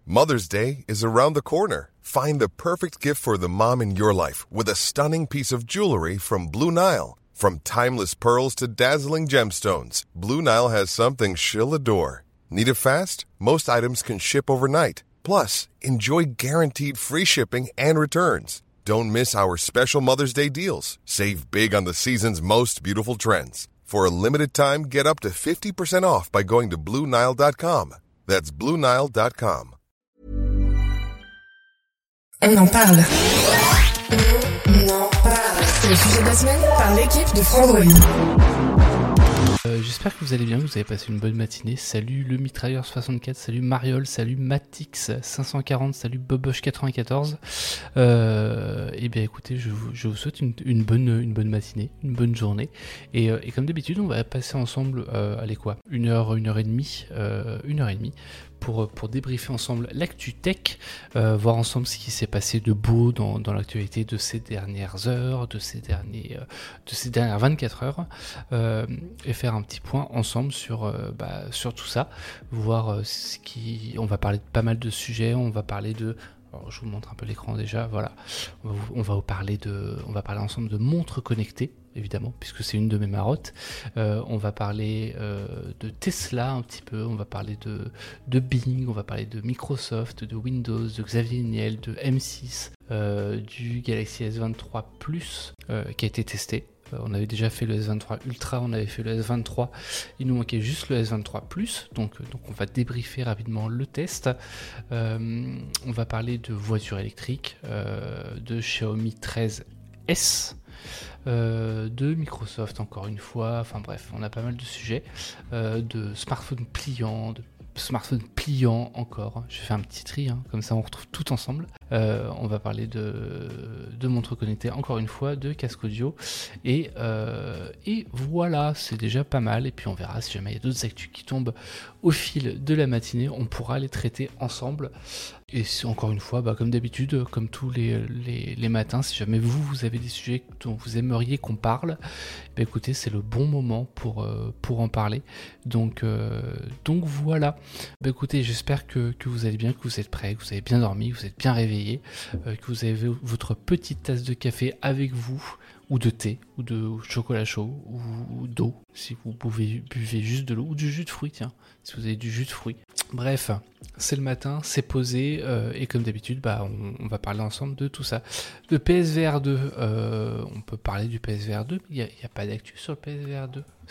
Mother's Day is around the corner. Find the perfect gift for the mom in your life with a stunning piece of jewelry from Blue Nile. From timeless pearls to dazzling gemstones, Blue Nile has something she'll adore. Need it fast? Most items can ship overnight. Plus, enjoy guaranteed free shipping and returns. Don't miss our special Mother's Day deals. Save big on the season's most beautiful trends. For a limited time, get up to 50% off by going to BlueNile.com. That's BlueNile.com. On en parle. On en parle. C'est le sujet de la semaine par l'équipe de Frandroid. J'espère que vous allez bien, que vous avez passé une bonne matinée. Salut le Mitrailleur 64, salut Mariol, salut Matix 540, salut Boboche 94. Et bien écoutez, je vous souhaite une bonne matinée, une bonne journée. Et comme d'habitude, on va passer ensemble, allez quoi, une heure et demie. Pour débriefer ensemble l'actu tech, voir ensemble ce qui s'est passé de beau dans l'actualité de ces dernières heures, de ces dernières 24 heures, et faire un petit point ensemble sur tout ça, voir on va parler de pas mal de sujets, on va parler de... Alors, je vous montre un peu l'écran déjà, voilà. On va parler ensemble de montres connectées, évidemment, puisque c'est une de mes marottes. On va parler de Tesla un petit peu, on va parler de Bing, on va parler de Microsoft, de Windows, de Xavier Niel, de M6, du Galaxy S23 Plus qui a été testé. On avait déjà fait le S23 Ultra, on avait fait le S23, il nous manquait juste le S23 Plus, donc on va débriefer rapidement le test. On va parler de voitures électriques, de Xiaomi 13S, de Microsoft encore une fois, enfin bref, on a pas mal de sujets, de smartphones pliants encore, je fais un petit tri, comme ça on retrouve tout ensemble. On va parler de montres connectées encore une fois, de casque audio, et voilà, c'est déjà pas mal. Et puis on verra si jamais il y a d'autres actus qui tombent au fil de la matinée, on pourra les traiter ensemble. Et encore une fois, comme d'habitude, comme tous les matins, si jamais vous avez des sujets dont vous aimeriez qu'on parle, écoutez, c'est le bon moment pour en parler. Donc voilà. Écoutez, j'espère que vous allez bien, que vous êtes prêts, que vous avez bien dormi, que vous êtes bien réveillés, que vous avez votre petite tasse de café avec vous, ou de thé, ou de chocolat chaud, ou d'eau, si vous buvez juste de l'eau, ou du jus de fruits, tiens, si vous avez du jus de fruits. Bref, c'est le matin, c'est posé, et comme d'habitude, on va parler ensemble de tout ça. De PSVR 2, on peut parler du PSVR 2, mais il n'y a pas d'actu sur le PSVR 2, si ?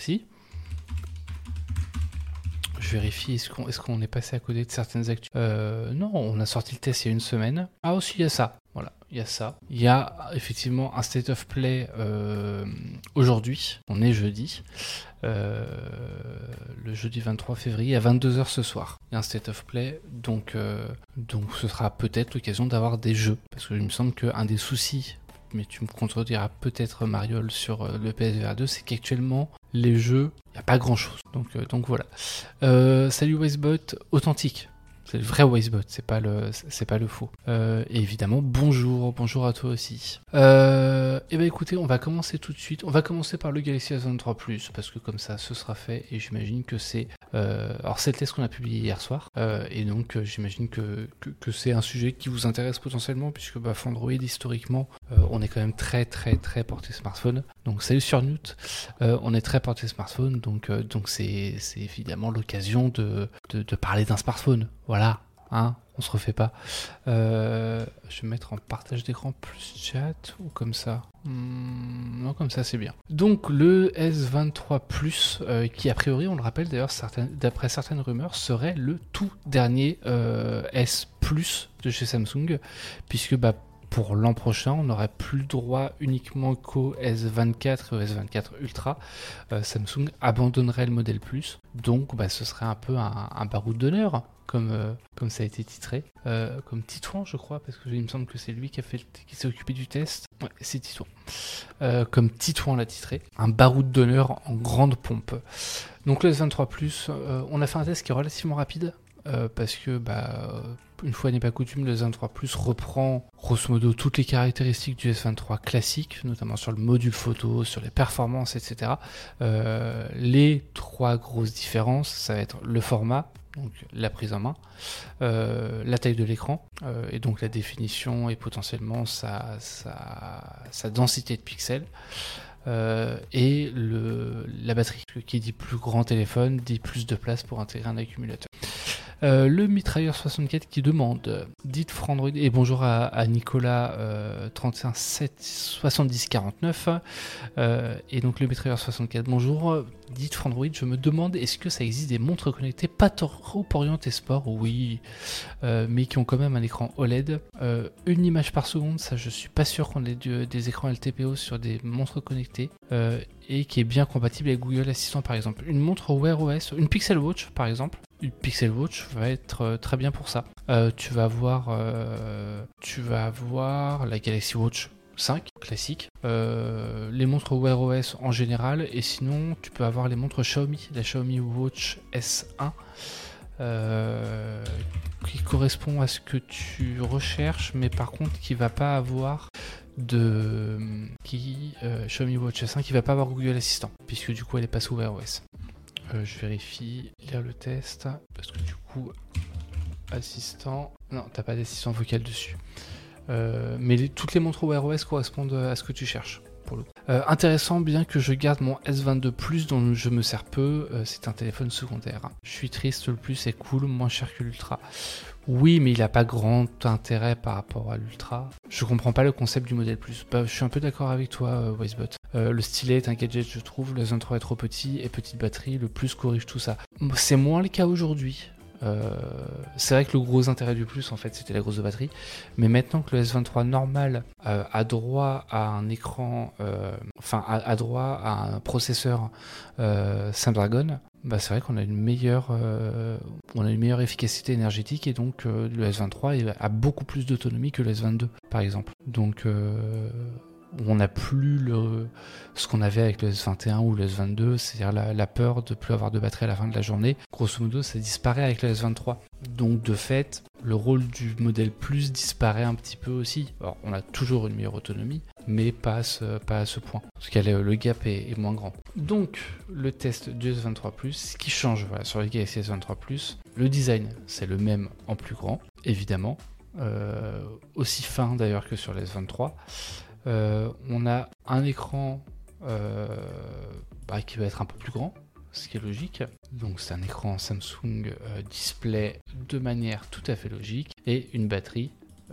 Je vérifie, est-ce qu'on est passé à côté de certaines actus ? Non, on a sorti le test il y a une semaine. Ah aussi, il y a ça. Voilà, il y a ça. Il y a effectivement un State of Play aujourd'hui. On est jeudi. Le jeudi 23 février à 22h ce soir. Il y a un State of Play, donc ce sera peut-être l'occasion d'avoir des jeux. Parce que il me semble qu'un des soucis, mais tu me contrediras peut-être Mariol sur le PSVR 2, c'est qu'actuellement les jeux, il n'y a pas grand chose. Donc voilà. Salut Wastebot, authentique. C'est le vrai Wastebot, c'est pas le faux. Et évidemment, bonjour à toi aussi. Et écoutez, on va commencer tout de suite. On va commencer par le Galaxy S23 Plus, parce que comme ça, ce sera fait. Et j'imagine que c'est... alors c'est le test qu'on a publié hier soir. Et donc j'imagine que c'est un sujet qui vous intéresse potentiellement, puisque Frandroid, historiquement, on est quand même très très très porté smartphone. Donc salut sur Newt, on est très porté smartphone, donc c'est évidemment l'occasion de parler d'un smartphone. Voilà, on se refait pas. Je vais mettre en partage d'écran plus chat ou comme ça. Non, comme ça c'est bien. Donc le S23 Plus, qui a priori, on le rappelle d'ailleurs, d'après certaines rumeurs, serait le tout dernier S Plus de chez Samsung, puisque pour l'an prochain, on n'aurait plus le droit uniquement qu'au S24 et au S24 Ultra. Samsung abandonnerait le modèle Plus, donc ce serait un peu un baroud d'honneur, comme ça a été titré, comme Titouan je crois, parce que il me semble que c'est lui qui s'est occupé du test. Ouais, c'est Titouan. Comme Titouan l'a titré, un baroud d'honneur en grande pompe. Donc le S23 Plus, on a fait un test qui est relativement rapide. parce que une fois n'est pas coutume, le S23 Plus reprend grosso modo toutes les caractéristiques du S23 classique, notamment sur le module photo, sur les performances, etc. Les 3 grosses différences, ça va être le format, donc la prise en main, la taille de l'écran, et donc la définition et potentiellement sa densité de pixels, et la batterie. Qui dit plus grand téléphone, dit plus de place pour intégrer un accumulateur. Le mitrailleur 64 qui demande dites Frandroid, et bonjour à Nicolas 31 7 70 49, et donc le mitrailleur 64, bonjour, dites Frandroid, je me demande est-ce que ça existe des montres connectées pas trop orientées sport? Oui, mais qui ont quand même un écran OLED, une image par seconde, ça je suis pas sûr qu'on ait des écrans LTPO sur des montres connectées, et qui est bien compatible avec Google Assistant par exemple. Une montre Wear OS, une Pixel Watch par exemple, une Pixel Watch va être très bien pour ça. Tu vas avoir la Galaxy Watch 5 classique, les montres Wear OS en général, et sinon tu peux avoir les montres Xiaomi, la Xiaomi Watch S1, qui correspond à ce que tu recherches, mais par contre qui va pas avoir Xiaomi Watch S1 qui va pas avoir Google Assistant, puisque du coup elle est pas sous Wear OS. Je vérifie, lire le test, parce que du coup, assistant, non, t'as pas d'assistant vocal dessus. Mais toutes les montres Wear OS correspondent à ce que tu cherches, pour le coup. Intéressant, bien que je garde mon S22 Plus dont je me sers peu, c'est un téléphone secondaire. Je suis triste, le Plus est cool, moins cher que l'Ultra. Oui, mais il n'a pas grand intérêt par rapport à l'Ultra. Je comprends pas le concept du modèle Plus. Je suis un peu d'accord avec toi, Wisebot. Le stylet est un gadget, je trouve. Le S23 est trop petit et petite batterie. Le Plus corrige tout ça. C'est moins le cas aujourd'hui. C'est vrai que le gros intérêt du Plus, en fait, c'était la grosse batterie. Mais maintenant que le S23 normal a droit à un écran, a droit à un processeur Snapdragon, c'est vrai qu'on a une meilleure efficacité énergétique, et donc le S23 a beaucoup plus d'autonomie que le S22 par exemple. Donc on n'a plus ce qu'on avait avec le S21 ou le S22, c'est-à-dire la peur de ne plus avoir de batterie à la fin de la journée. Grosso modo, ça disparaît avec le S23. Donc de fait, le rôle du modèle Plus disparaît un petit peu aussi. Alors, on a toujours une meilleure autonomie, mais pas à ce point. Parce que le gap est moins grand. Donc, le test du S23 Plus, ce qui change sur les Galaxy S23 Plus, le design, c'est le même en plus grand, évidemment. Aussi fin d'ailleurs que sur le S23. On a un écran qui va être un peu plus grand, ce qui est logique. Donc c'est un écran Samsung display de manière tout à fait logique, et une batterie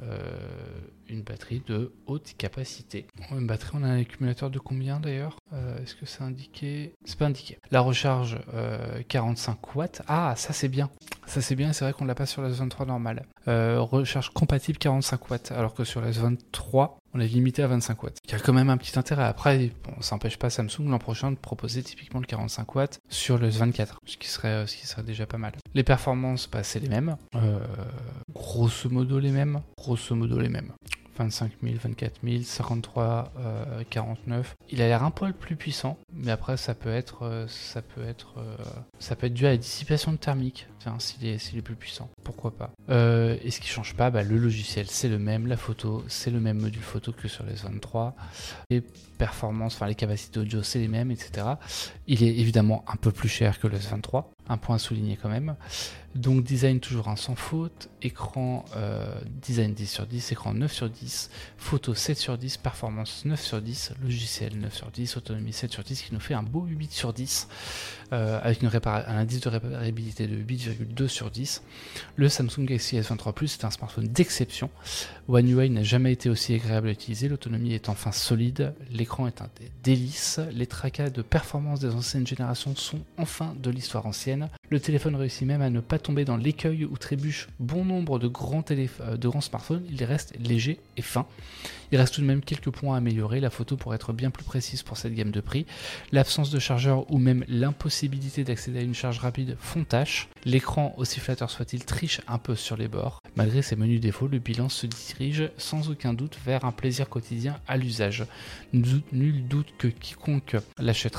de haute capacité. Une batterie, on a un accumulateur de combien d'ailleurs? Est-ce que c'est indiqué? C'est pas indiqué. La recharge 45 watts. Ah, ça c'est bien. Ça c'est bien, c'est vrai qu'on l'a pas sur la S23 normale. Recharge compatible 45 watts, alors que sur la S23 on est limité à 25 watts. Il y a quand même un petit intérêt. Après, ça n'empêche pas Samsung l'an prochain de proposer typiquement le 45 watts sur le S24, ce qui serait déjà pas mal. Les performances, c'est les mêmes. Grosso modo les mêmes. 25 000, 24 000, 53, 49. Il a l'air un poil plus puissant, mais après ça peut être dû à la dissipation thermique. Tiens, s'il est plus puissant, pourquoi pas. Et ce qui change pas, le logiciel c'est le même, la photo c'est le même module photo que sur les S23, les performances, les capacités audio c'est les mêmes, etc. Il est évidemment un peu plus cher que le S23, un point à souligner quand même. Donc design toujours un sans faute, écran design 10 sur 10, écran 9 sur 10, photo 7 sur 10, performance 9 sur 10, logiciel 9 sur 10, autonomie 7 sur 10, qui nous fait un beau 8 sur 10, avec un indice de réparabilité de 8,2 sur 10. Le Samsung Galaxy S23 Plus est un smartphone d'exception. One UI n'a jamais été aussi agréable à utiliser, l'autonomie est enfin solide, l'écran est un délice, les tracas de performance des anciennes générations sont enfin de l'histoire ancienne. Le téléphone réussit même à ne pas tomber dans l'écueil où trébuchent bon nombre de grands smartphones, il reste léger et fin. Il reste tout de même quelques points à améliorer, la photo pourrait être bien plus précise pour cette gamme de prix. L'absence de chargeur ou même l'impossibilité d'accéder à une charge rapide font tâche. L'écran, aussi flatteur soit-il, triche un peu sur les bords. Malgré ses menus défauts, le bilan se dirige sans aucun doute vers un plaisir quotidien à l'usage. Nul doute que quiconque l'achètera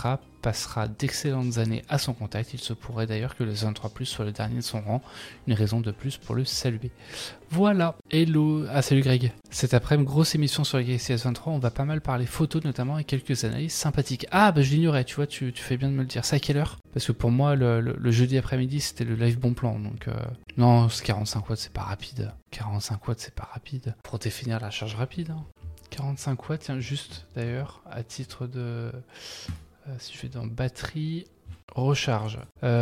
passera d'excellentes années à son contact. Il se pourrait d'ailleurs que le S23 Plus soit le dernier de son rang, une raison de plus pour le saluer. Voilà, hello, salut Greg. Cet après-midi, grosse émission sur le Galaxy S23, on va pas mal parler photos notamment et quelques analyses sympathiques. Ah bah je l'ignorais, tu vois, tu fais bien de me le dire. C'est à quelle heure ? Parce que pour moi, le jeudi après-midi, c'était le live bon plan, donc... Non, ce 45 watts, c'est pas rapide. 45 watts, c'est pas rapide. Pour définir la charge rapide, 45 watts, tiens, juste d'ailleurs, à titre de... si je vais dans batterie... Recharge,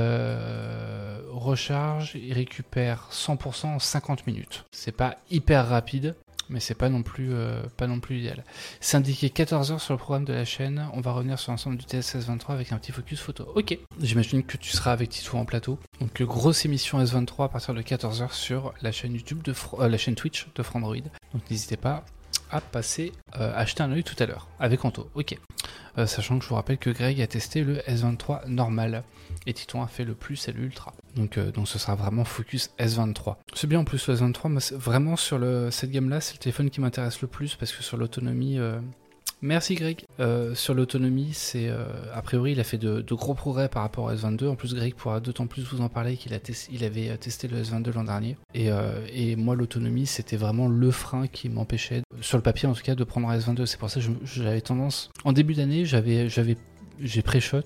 il récupère 100% en 50 minutes. C'est pas hyper rapide, mais c'est pas non plus idéal. C'est indiqué 14h sur le programme de la chaîne. On va revenir sur l'ensemble du TS S23 avec un petit focus photo. Ok, j'imagine que tu seras avec Tito en plateau. Donc grosse émission S23 à partir de 14h sur la chaîne YouTube la chaîne Twitch de Frandroid. Donc n'hésitez pas à passer acheter un œil tout à l'heure avec Anto. Ok. Sachant que je vous rappelle que Greg a testé le S23 normal et Titon a fait le plus et l'ultra. Donc ce sera vraiment focus S23. C'est bien en plus le S23, mais vraiment sur cette gamme là, c'est le téléphone qui m'intéresse le plus parce que sur l'autonomie... Merci Greg. Sur l'autonomie, c'est a priori il a fait de gros progrès par rapport au S22. En plus Greg pourra d'autant plus vous en parler qu'il avait testé le S22 l'an dernier. Et moi l'autonomie c'était vraiment le frein qui m'empêchait, sur le papier en tout cas, de prendre un S22. C'est pour ça que j'avais tendance. En début d'année j'ai pré-shot.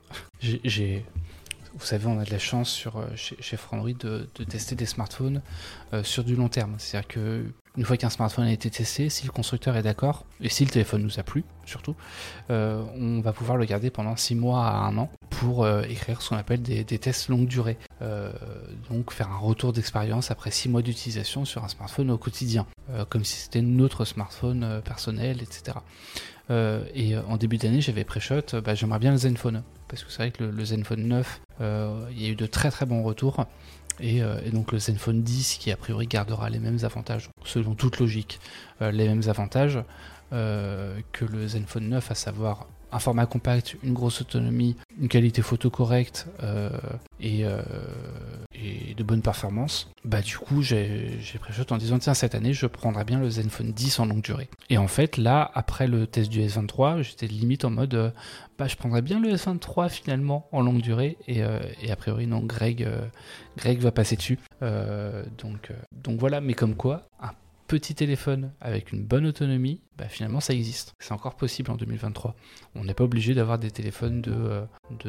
Vous savez, on a de la chance chez Frandroid de tester des smartphones sur du long terme. C'est-à-dire que une fois qu'un smartphone a été testé, si le constructeur est d'accord, et si le téléphone nous a plu, surtout, on va pouvoir le garder pendant 6 mois à 1 an pour écrire ce qu'on appelle des tests longue durée. Donc faire un retour d'expérience après 6 mois d'utilisation sur un smartphone au quotidien, comme si c'était notre smartphone personnel, etc. Et en début d'année, j'avais pré-shot, j'aimerais bien le Zenfone, parce que c'est vrai que le Zenfone 9, il y a eu de très très bons retours. Et donc le Zenfone 10 qui a priori gardera les mêmes avantages, selon toute logique, les mêmes avantages que le Zenfone 9, à savoir un format compact, une grosse autonomie, une qualité photo correcte et de bonnes performances. Du coup j'ai pré-shot en disant tiens, cette année je prendrais bien le Zenfone 10 en longue durée. Et en fait là, après le test du S23, j'étais limite en mode je prendrais bien le S23 finalement en longue durée et a priori non, Greg va passer dessus. Donc voilà, mais comme quoi un petit téléphone avec une bonne autonomie, finalement ça existe. C'est encore possible en 2023. On n'est pas obligé d'avoir des téléphones de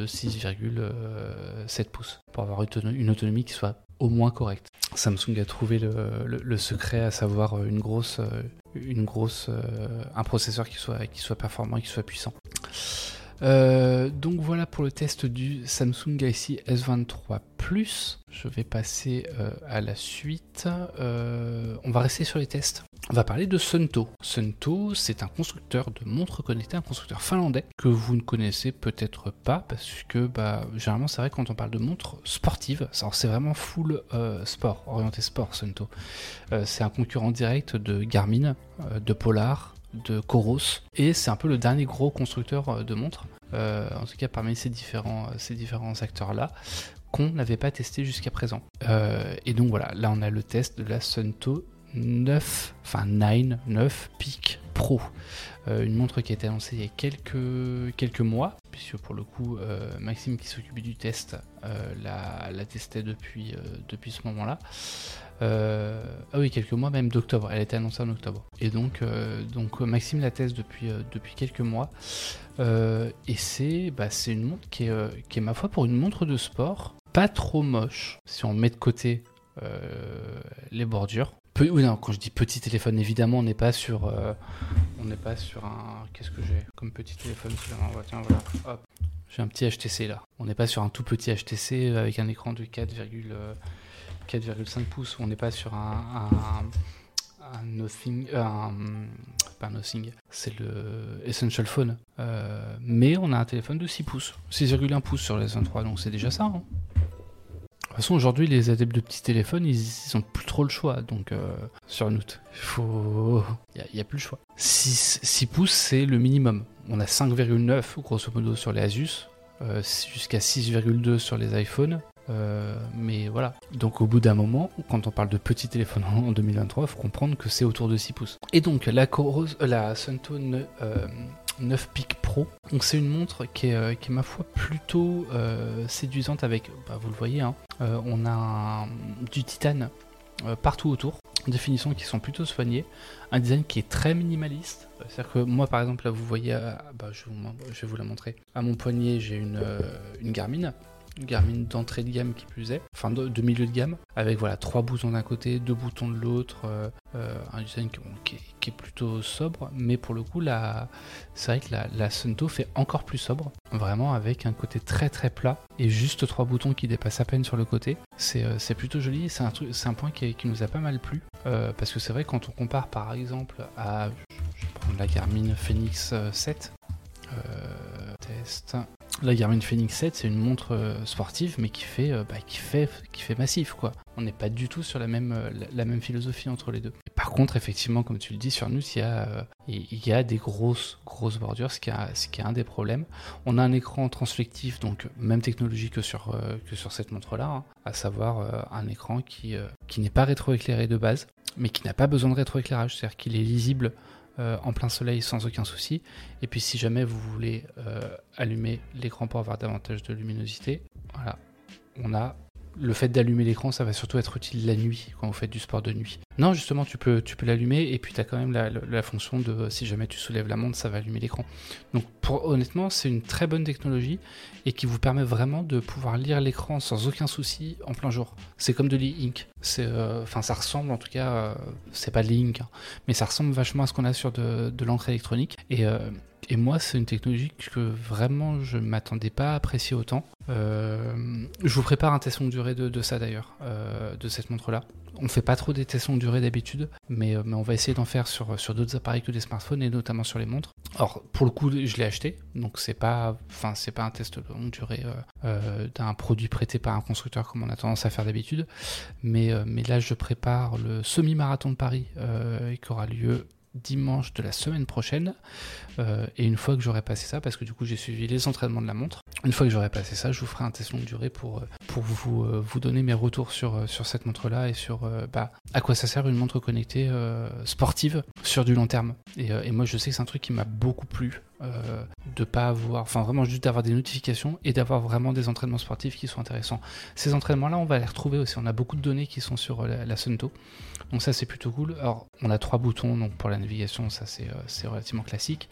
6,7 pouces pour avoir une autonomie qui soit au moins correcte. Samsung a trouvé le secret, à savoir un processeur qui soit performant et qui soit puissant. Donc voilà pour le test du Samsung Galaxy S23 Plus. Je vais passer à la suite. On va rester sur les tests. On va parler de Suunto. Suunto, c'est un constructeur de montres connectées, un constructeur finlandais que vous ne connaissez peut-être pas parce que généralement c'est vrai que quand on parle de montres sportives, c'est vraiment full sport, orienté sport Suunto. C'est un concurrent direct de Garmin, de Polar, de Coros, et c'est un peu le dernier gros constructeur de montres, en tout cas parmi ces différents acteurs là qu'on n'avait pas testé jusqu'à présent. Et donc voilà, là on a le test de la Suunto 9 Peak Pro, une montre qui a été annoncée il y a quelques mois, puisque pour le coup Maxime qui s'occupait du test l'a testé depuis ce moment-là. Quelques mois, même d'octobre. Elle a été annoncée en octobre. Et donc Maxime la teste depuis quelques mois. Et c'est une montre qui est ma foi, pour une montre de sport, pas trop moche si on met de côté les bordures. Quand je dis petit téléphone, évidemment, on n'est pas sur un... Qu'est-ce que j'ai comme petit téléphone? Tiens, voilà. Hop. J'ai un petit HTC là. On n'est pas sur un tout petit HTC avec un écran de 4,5 pouces. On n'est pas sur un Nothing... pas Nothing, c'est le Essential Phone. Mais on a un téléphone de 6 pouces. 6,1 pouces sur les S23, donc c'est déjà ça. De toute façon, aujourd'hui, les adeptes de petits téléphones, ils ont plus trop le choix. Donc, sur Note, il n'y a plus le choix. 6 pouces, c'est le minimum. On a 5,9 grosso modo sur les Asus, jusqu'à 6,2 sur les iPhones. Mais voilà. Donc, au bout d'un moment, quand on parle de petits téléphones en 2023, il faut comprendre que c'est autour de 6 pouces. Et donc, la Suunto 9 Peak Pro. Donc c'est une montre qui est ma foi plutôt séduisante avec, vous le voyez, hein, on a du titane partout autour, des finitions qui sont plutôt soignées, un design qui est très minimaliste. C'est-à-dire que moi par exemple là vous voyez, je vais vous la montrer, à mon poignet j'ai une Garmin d'entrée de gamme qui plus est, enfin de milieu de gamme, avec voilà 3 boutons d'un côté, 2 boutons de l'autre, un design qui est plutôt sobre, mais pour le coup c'est vrai que la Suunto fait encore plus sobre, vraiment avec un côté très très plat et juste 3 boutons qui dépassent à peine sur le côté. C'est plutôt joli, c'est un point qui nous a pas mal plu, parce que c'est vrai quand on compare par exemple à, je vais prendre la Garmin Fenix 7, test. La Garmin Fenix 7, c'est une montre sportive, mais qui fait massif, quoi. On n'est pas du tout sur la même philosophie entre les deux. Et par contre, effectivement, comme tu le dis, sur nous, il y a des grosses bordures, ce qui est un des problèmes. On a un écran transflectif, donc même technologie que sur cette montre-là, hein, à savoir un écran qui n'est pas rétroéclairé de base, mais qui n'a pas besoin de rétroéclairage, c'est-à-dire qu'il est lisible en plein soleil sans aucun souci. Et puis si jamais vous voulez allumer l'écran pour avoir davantage de luminosité, voilà, on a le fait d'allumer l'écran, ça va surtout être utile la nuit quand vous faites du sport de nuit. Non, justement, tu peux l'allumer et puis tu as quand même la fonction de, si jamais tu soulèves la montre, ça va allumer l'écran. Donc honnêtement, c'est une très bonne technologie et qui vous permet vraiment de pouvoir lire l'écran sans aucun souci en plein jour. C'est comme de l'e-ink. Ça ressemble, en tout cas, c'est pas de l'e-ink, hein, mais ça ressemble vachement à ce qu'on a sur de l'encre électronique. Et moi, c'est une technologie que vraiment je ne m'attendais pas à apprécier autant. Je vous prépare un test longue durée de ça d'ailleurs, de cette montre-là. On fait pas trop des tests longue durée d'habitude, mais on va essayer d'en faire sur d'autres appareils que des smartphones et notamment sur les montres. Alors pour le coup, je l'ai acheté, donc c'est pas un test de longue durée d'un produit prêté par un constructeur comme on a tendance à faire d'habitude. Mais là, je prépare le semi-marathon de Paris qui aura lieu dimanche de la semaine prochaine, et une fois que j'aurai passé ça, parce que du coup j'ai suivi les entraînements de la montre, une fois que j'aurai passé ça, je vous ferai un test longue durée pour vous donner mes retours sur cette montre là et sur à quoi ça sert une montre connectée sportive sur du long terme. Et moi je sais que c'est un truc qui m'a beaucoup plu, de pas avoir, enfin vraiment juste d'avoir des notifications et d'avoir vraiment des entraînements sportifs qui sont intéressants. Ces entraînements là on va les retrouver aussi, on a beaucoup de données qui sont sur la Suunto, donc ça c'est plutôt cool. Alors on a 3 boutons, donc pour la navigation ça c'est relativement classique,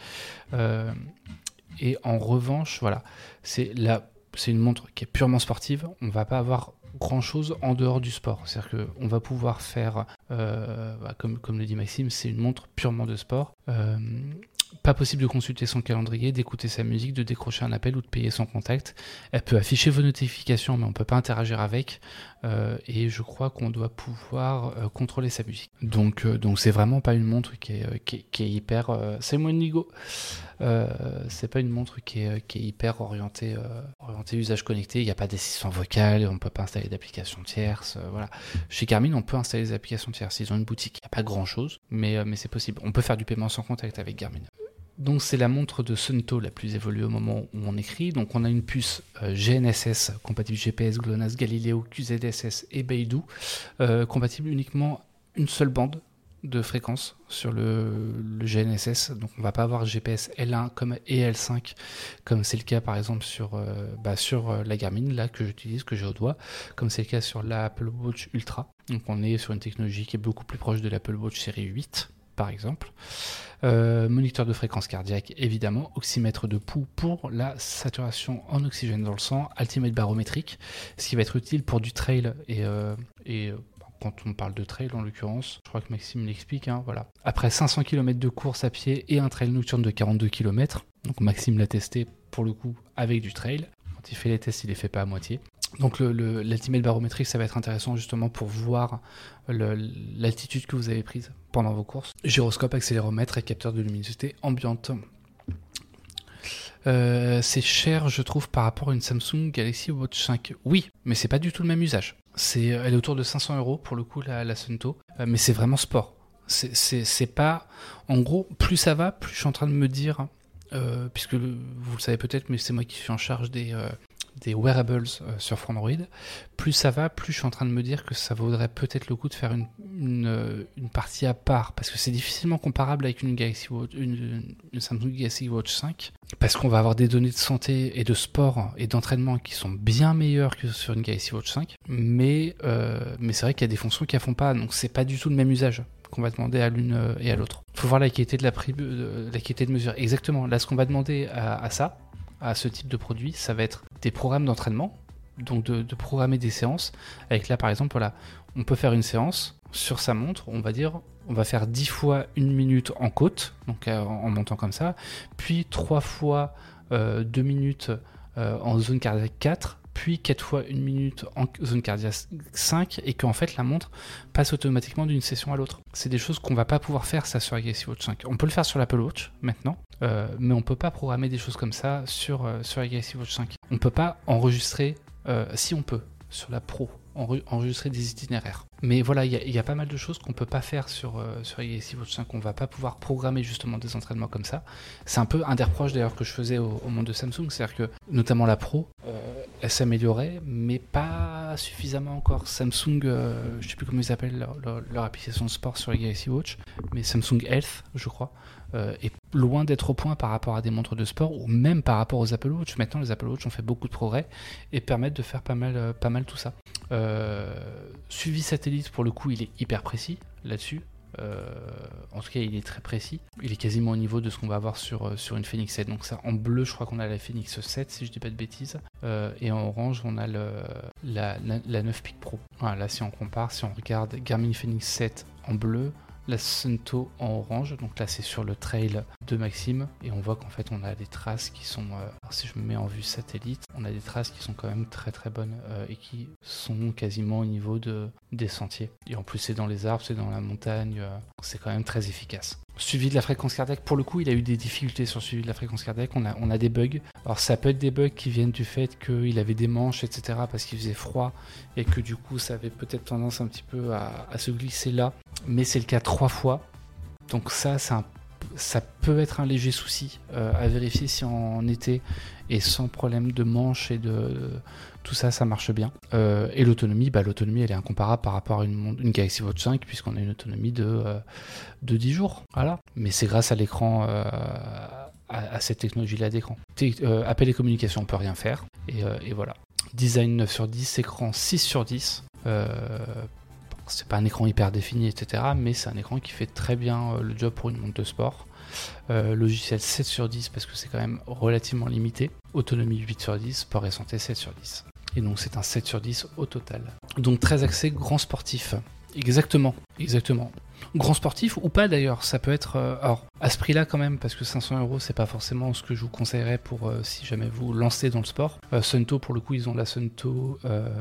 et en revanche voilà, c'est une montre qui est purement sportive, on va pas avoir grand chose en dehors du sport, c'est-à-dire qu'on va pouvoir faire comme le dit Maxime, c'est une montre purement de sport. Pas possible de consulter son calendrier, d'écouter sa musique, de décrocher un appel ou de payer son contact. Elle peut afficher vos notifications, mais on ne peut pas interagir avec. Et je crois qu'on doit pouvoir contrôler sa musique. Donc c'est vraiment pas une montre qui est hyper... c'est moi Nigo. C'est pas une montre qui est hyper orientée usage connecté. Il n'y a pas d'assistant vocal, on ne peut pas installer d'applications tierces. Voilà. Chez Garmin, on peut installer des applications tierces. Ils ont une boutique. Il n'y a pas grand-chose, mais c'est possible. On peut faire du paiement sans contact avec Garmin. Donc c'est la montre de Suunto la plus évoluée au moment où on écrit. Donc on a une puce GNSS compatible GPS, GLONASS, Galileo, QZSS et Beidou, compatible uniquement une seule bande de fréquence sur le GNSS. Donc on va pas avoir GPS L1 et L5 comme c'est le cas par exemple sur la Garmin là que j'utilise, que j'ai au doigt, comme c'est le cas sur la Apple Watch Ultra. Donc on est sur une technologie qui est beaucoup plus proche de l'Apple Watch série 8 par exemple. Moniteur de fréquence cardiaque évidemment, oxymètre de pouls pour la saturation en oxygène dans le sang, altimètre barométrique, ce qui va être utile pour du trail et quand on parle de trail en l'occurrence, je crois que Maxime l'explique, hein, voilà. Après 500 km de course à pied et un trail nocturne de 42 km, donc Maxime l'a testé pour le coup avec du trail, quand il fait les tests il les fait pas à moitié. Donc l'altimètre barométrique, ça va être intéressant justement pour voir l'altitude que vous avez prise pendant vos courses. Gyroscope, accéléromètre et capteur de luminosité ambiante. C'est cher, je trouve, par rapport à une Samsung Galaxy Watch 5. Oui, mais c'est pas du tout le même usage. Elle est autour de 500 € pour le coup, la Suunto, mais c'est vraiment sport. C'est pas... En gros, plus ça va, plus je suis en train de me dire, puisque vous le savez peut-être, mais c'est moi qui suis en charge des wearables sur Android, plus ça va, plus je suis en train de me dire que ça vaudrait peut-être le coup de faire une partie à part, parce que c'est difficilement comparable avec une Samsung Galaxy Watch 5, parce qu'on va avoir des données de santé et de sport et d'entraînement qui sont bien meilleures que sur une Galaxy Watch 5, mais c'est vrai qu'il y a des fonctions qui ne font pas, donc c'est pas du tout le même usage qu'on va demander à l'une et à l'autre. Il faut voir la qualité de mesure. Exactement, là ce qu'on va demander à ce type de produit, ça va être des programmes d'entraînement, donc de programmer des séances, avec là par exemple, voilà, on peut faire une séance sur sa montre, on va faire 10 fois 1 minute en côte, donc en montant comme ça, puis 3 fois 2 minutes en zone cardiaque 4, puis 4 fois 1 minute en zone cardiaque 5, et qu'en fait la montre passe automatiquement d'une session à l'autre. C'est des choses qu'on va pas pouvoir faire ça sur la Galaxy Watch 5. On peut le faire sur l'Apple Watch maintenant, mais on peut pas programmer des choses comme ça sur la Galaxy Watch 5. On peut pas enregistrer, si on peut, sur la Pro, enregistrer des itinéraires. Mais voilà, il y a pas mal de choses qu'on peut pas faire sur la Galaxy Watch 5. On va pas pouvoir programmer justement des entraînements comme ça. C'est un peu un des reproches d'ailleurs que je faisais au monde de Samsung, c'est-à-dire que notamment la Pro, elle s'améliorait, mais pas suffisamment encore. Samsung, je sais plus comment ils appellent leur application de sport sur la Galaxy Watch, mais Samsung Health, je crois, est loin d'être au point par rapport à des montres de sport, ou même par rapport aux Apple Watch. Maintenant, les Apple Watch ont fait beaucoup de progrès et permettent de faire pas mal tout ça. Suivi satellite, pour le coup, il est hyper précis là-dessus. En tout cas, il est très précis. Il est quasiment au niveau de ce qu'on va avoir sur une Phoenix 7. Donc ça, en bleu, je crois qu'on a la Phoenix 7, si je dis pas de bêtises. Et en orange, on a la 9 Peak Pro. Voilà, là, si on compare, si on regarde Garmin Phoenix 7 en bleu, la Suunto en orange, donc là c'est sur le trail de Maxime, et on voit qu'en fait on a des traces qui sont, alors si je me mets en vue satellite, on a des traces qui sont quand même très très bonnes et qui sont quasiment au niveau des sentiers. Et en plus c'est dans les arbres, c'est dans la montagne, c'est quand même très efficace. Suivi de la fréquence cardiaque, pour le coup il a eu des difficultés sur le suivi de la fréquence cardiaque, on a des bugs. Alors ça peut être des bugs qui viennent du fait qu'il avait des manches, etc., parce qu'il faisait froid et que du coup ça avait peut-être tendance un petit peu à se glisser là, mais c'est le cas 3 fois, donc ça peut être un léger souci à vérifier si en été, et sans problème de manche et de tout ça, ça marche bien. Et l'autonomie, elle est incomparable par rapport à une Galaxy Watch 5, puisqu'on a une autonomie de 10 jours. Voilà. Mais c'est grâce à l'écran, à cette technologie-là d'écran. Appel et communication, on peut rien faire. Et voilà. Design 9 sur 10, écran 6 sur 10. C'est pas un écran hyper défini, etc., mais c'est un écran qui fait très bien le job pour une montre de sport. Logiciel 7 sur 10 parce que c'est quand même relativement limité. Autonomie 8 sur 10, sport et santé 7 sur 10. Et donc c'est un 7 sur 10 au total. Donc très axé grand sportif. Exactement. Grand sportif ou pas d'ailleurs, ça peut être... alors à ce prix-là quand même, parce que 500 € c'est pas forcément ce que je vous conseillerais pour si jamais vous lancez dans le sport. Suunto, pour le coup, ils ont la Suunto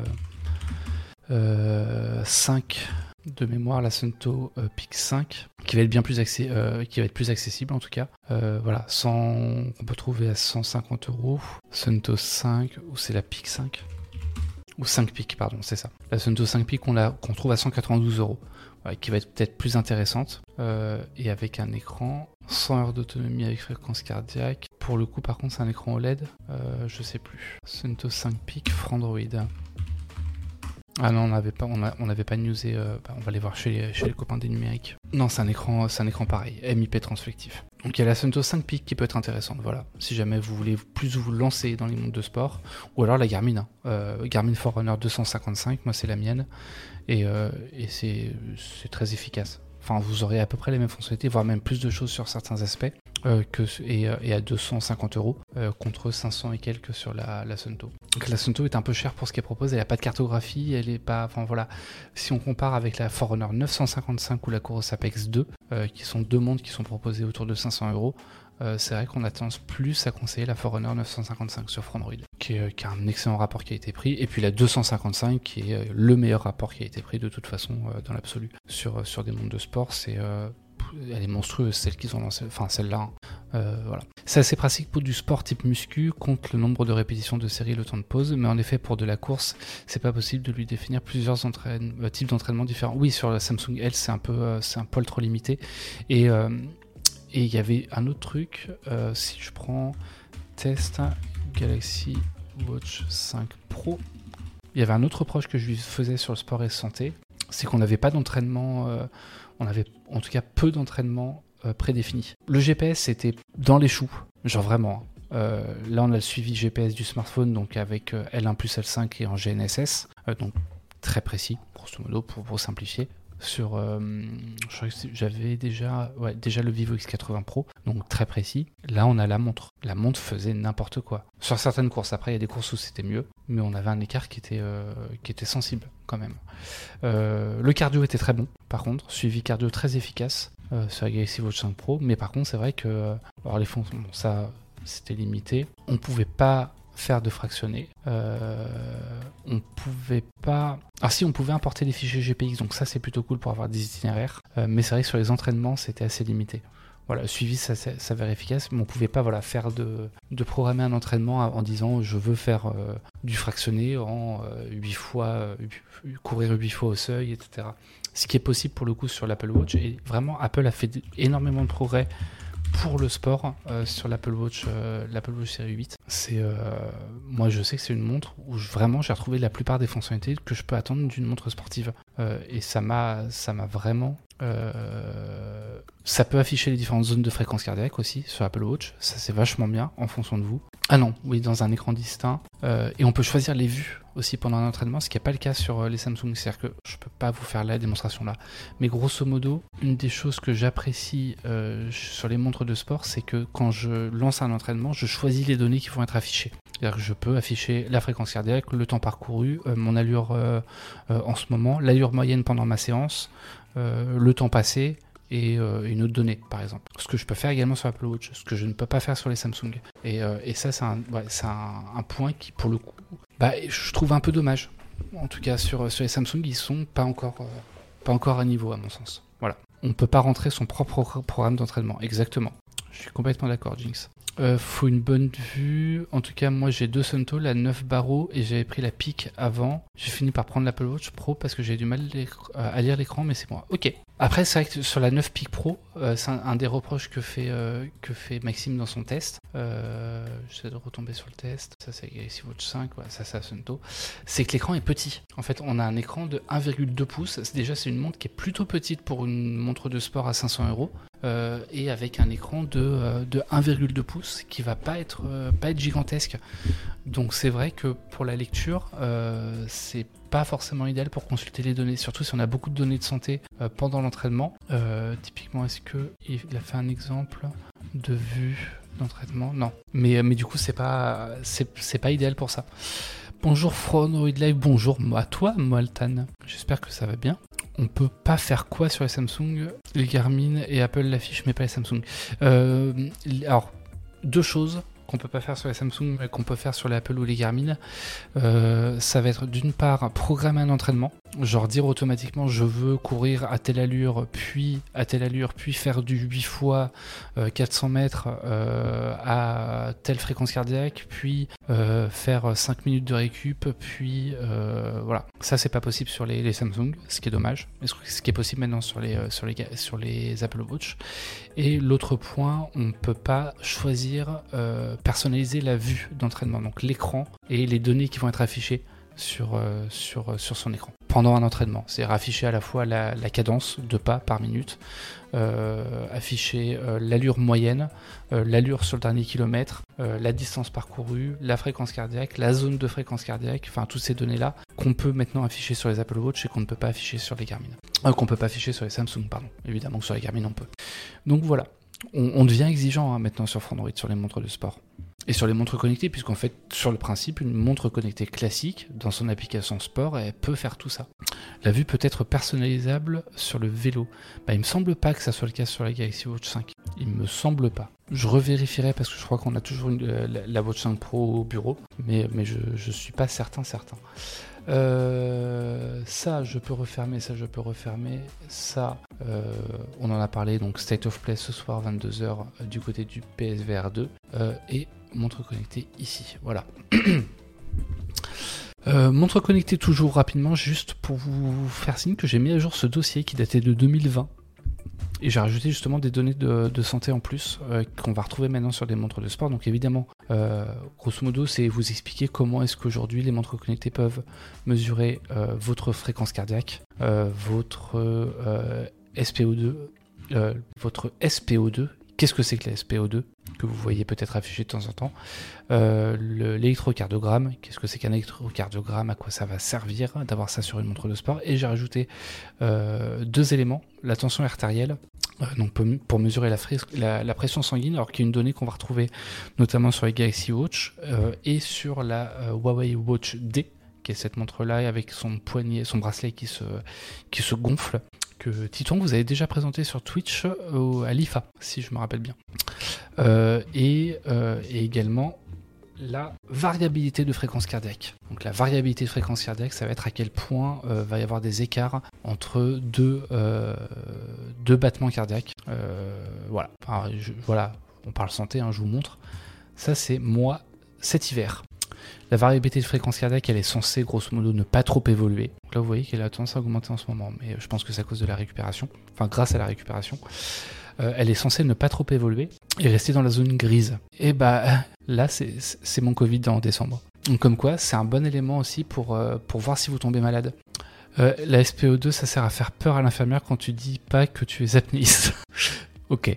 5 de mémoire, la Suunto Peak 5, qui va être bien plus accessible en tout cas. Voilà, on peut trouver à 150 €. Suunto 5, ou c'est la Peak 5 ou 5 Peak, pardon, c'est ça. La Suunto 5 Peak qu'on trouve à 192 €. Ouais, qui va être peut-être plus intéressante, et avec un écran 100 heures d'autonomie avec fréquence cardiaque. Pour le coup, par contre, c'est un écran OLED, je sais plus. Suunto 5 Peak Android. Ah non, on n'avait pas newsé. On va aller voir chez les copains des numériques. Non, c'est un écran pareil, MIP transflectif. Donc il y a la Suunto 5 Peak qui peut être intéressante, voilà. Si jamais vous voulez plus vous lancer dans les montres de sport, ou alors la Garmin, Garmin Forerunner 255, moi c'est la mienne, et c'est très efficace. Enfin, vous aurez à peu près les mêmes fonctionnalités, voire même plus de choses sur certains aspects, et à 250 € contre 500 et quelques sur la Suunto. Donc la Suunto est un peu chère pour ce qu'elle propose, elle n'a pas de cartographie, elle est pas... Enfin voilà, si on compare avec la Forerunner 955 ou la Coros Apex 2, qui sont deux montres qui sont proposées autour de 500 €, c'est vrai qu'on a tendance plus à conseiller la Forerunner 955 sur Android, qui a un excellent rapport qualité-prix, et puis la 255 qui est le meilleur rapport qualité-prix de toute façon dans l'absolu. Sur des montres de sport, elle est monstrueuse, celle qu'ils ont lancée, enfin celle-là. Voilà. C'est assez pratique pour du sport type muscu, compte le nombre de répétitions de série et le temps de pause, mais en effet pour de la course, c'est pas possible de lui définir plusieurs types d'entraînement différents. Oui, sur la Samsung L, c'est un poil trop limité, et il y avait un autre truc, si je prends test Galaxy Watch 5 Pro. Il y avait un autre reproche que je lui faisais sur le sport et santé, c'est qu'on n'avait pas d'entraînement, on avait en tout cas peu d'entraînement prédéfini. Le GPS c'était dans les choux, genre vraiment. Là on a le suivi GPS du smartphone, donc avec L1 plus L5 et en GNSS, donc très précis, grosso modo, pour simplifier. Je crois que j'avais déjà le Vivo X80 Pro, donc très précis. Là, on a la montre. La montre faisait n'importe quoi. Sur certaines courses, après, il y a des courses où c'était mieux, mais on avait un écart qui était sensible quand même. Le cardio était très bon, par contre, suivi cardio très efficace sur la Galaxy Watch 5 Pro, mais par contre, c'est vrai que alors les fonds, bon, ça, c'était limité. On pouvait pas faire de fractionné. On pouvait pas... Ah si, on pouvait importer des fichiers GPX, donc ça c'est plutôt cool pour avoir des itinéraires, mais c'est vrai que sur les entraînements c'était assez limité. Voilà, le suivi ça s'avère efficace, mais on pouvait pas faire de programmer un entraînement en disant je veux faire du fractionné en 8 fois, courir 8 fois au seuil, etc. Ce qui est possible pour le coup sur l'Apple Watch, et vraiment Apple a fait énormément de progrès pour le sport sur l'Apple Watch série 8. Moi je sais que c'est une montre où vraiment j'ai retrouvé la plupart des fonctionnalités que je peux attendre d'une montre sportive, et ça m'a vraiment ça peut afficher les différentes zones de fréquence cardiaque aussi sur Apple Watch, ça c'est vachement bien en fonction de vous. Ah non, oui, dans un écran distinct, et on peut choisir les vues aussi pendant un entraînement, ce qui n'est pas le cas sur les Samsung, c'est-à-dire que je peux pas vous faire la démonstration là, mais grosso modo, une des choses que j'apprécie sur les montres de sport, c'est que quand je lance un entraînement, je choisis les données qui vont être affichées. C'est-à-dire que je peux afficher la fréquence cardiaque, le temps parcouru, mon allure en ce moment, l'allure moyenne pendant ma séance, le temps passé, et une autre donnée par exemple. Ce que je peux faire également sur Apple Watch, ce que je ne peux pas faire sur les Samsung. Et ça c'est un point qui pour le coup, je trouve un peu dommage. En tout cas sur les Samsung, ils sont pas encore à niveau à mon sens. Voilà. On ne peut pas rentrer son propre programme d'entraînement. Exactement. Je suis complètement d'accord, Jinx. Faut une bonne vue. En tout cas, moi j'ai 2 Suunto, la 9 Barreau, et j'avais pris la Peak avant. J'ai fini par prendre l'Apple Watch Pro parce que j'ai du mal à lire l'écran, mais c'est moi. Ok. Après, c'est vrai que sur la 9 Peak Pro, c'est un des reproches que fait Maxime dans son test. J'essaie de retomber sur le test. Ça, c'est Galaxy Watch 5, ouais, ça, c'est Suunto. C'est que l'écran est petit. En fait, on a un écran de 1,2 pouces. C'est une montre qui est plutôt petite pour une montre de sport à 500€. Et avec un écran de 1,2 pouces qui va pas être gigantesque. Donc c'est vrai que pour la lecture, c'est pas forcément idéal pour consulter les données, surtout si on a beaucoup de données de santé pendant l'entraînement. Typiquement, est-ce qu'il a fait un exemple de vue d'entraînement? Non. Mais du coup, c'est pas idéal pour ça. Bonjour Frandroid Live, bonjour à toi Moaltan. J'espère que ça va bien. On peut pas faire quoi sur les Samsung? Les Garmin et Apple l'affichent, mais pas les Samsung. Alors, 2 choses qu'on peut pas faire sur les Samsung, mais qu'on peut faire sur les Apple ou les Garmin. Ça va être d'une part programmer un entraînement, genre dire automatiquement je veux courir à telle allure, puis faire du 8 fois 400 mètres à telle fréquence cardiaque, puis faire 5 minutes de récup, puis voilà. Ça c'est pas possible sur les Samsung, ce qui est dommage, mais ce qui est possible maintenant sur les Apple Watch. Et l'autre point, on peut pas choisir personnaliser la vue d'entraînement, donc l'écran et les données qui vont être affichées sur son écran pendant un entraînement. C'est-à-dire afficher à la fois la cadence de pas par minute, afficher l'allure moyenne, l'allure sur le dernier kilomètre, la distance parcourue, la fréquence cardiaque, la zone de fréquence cardiaque, enfin toutes ces données-là qu'on peut maintenant afficher sur les Apple Watch et qu'on ne peut pas afficher sur les Garmin. Qu'on peut pas afficher sur les Samsung, pardon. Évidemment que sur les Garmin on peut. Donc voilà. On devient exigeant maintenant sur Frandroid, sur les montres de sport. Et sur les montres connectées, puisqu'en fait, sur le principe, une montre connectée classique, dans son application sport, elle peut faire tout ça. La vue peut être personnalisable sur le vélo. Il me semble pas que ça soit le cas sur la Galaxy Watch 5. Il me semble pas. Je revérifierai parce que je crois qu'on a toujours la Watch 5 Pro au bureau, mais je suis pas certain. Ça je peux refermer, ça on en a parlé, donc State of Play ce soir 22h du côté du PSVR 2 et montre connectée ici, voilà. Montre connectée toujours rapidement, juste pour vous faire signe que j'ai mis à jour ce dossier qui datait de 2020 Et j'ai rajouté justement des données de santé en plus qu'on va retrouver maintenant sur des montres de sport. Donc évidemment, grosso modo, c'est vous expliquer comment est-ce qu'aujourd'hui les montres connectées peuvent mesurer votre fréquence cardiaque, votre SpO2, votre SpO2. Qu'est-ce que c'est que la SpO2 que vous voyez peut-être affiché de temps en temps, l'électrocardiogramme, qu'est-ce que c'est qu'un électrocardiogramme, à quoi ça va servir d'avoir ça sur une montre de sport, et j'ai rajouté 2 éléments, la tension artérielle, donc pour mesurer la pression sanguine, alors qu'il y a une donnée qu'on va retrouver notamment sur les Galaxy Watch et sur la Huawei Watch D, qui est cette montre-là avec son poignet, son bracelet qui se gonfle, que Titouan vous avez déjà présenté sur Twitch à l'IFA, si je me rappelle bien. Et également la variabilité de fréquence cardiaque. Donc la variabilité de fréquence cardiaque, ça va être à quel point va y avoir des écarts entre deux battements cardiaques. Voilà. Alors, voilà, on parle santé, je vous montre. Ça, c'est moi cet hiver. La variabilité de fréquence cardiaque, elle est censée, grosso modo, ne pas trop évoluer. Donc là, vous voyez qu'elle a tendance à augmenter en ce moment, mais je pense que c'est à cause de la récupération, enfin grâce à la récupération. Elle est censée ne pas trop évoluer et rester dans la zone grise. Et là, c'est mon Covid en décembre. Donc comme quoi, c'est un bon élément aussi pour voir si vous tombez malade. La SpO2, ça sert à faire peur à l'infirmière quand tu dis pas que tu es apnéiste. Ok.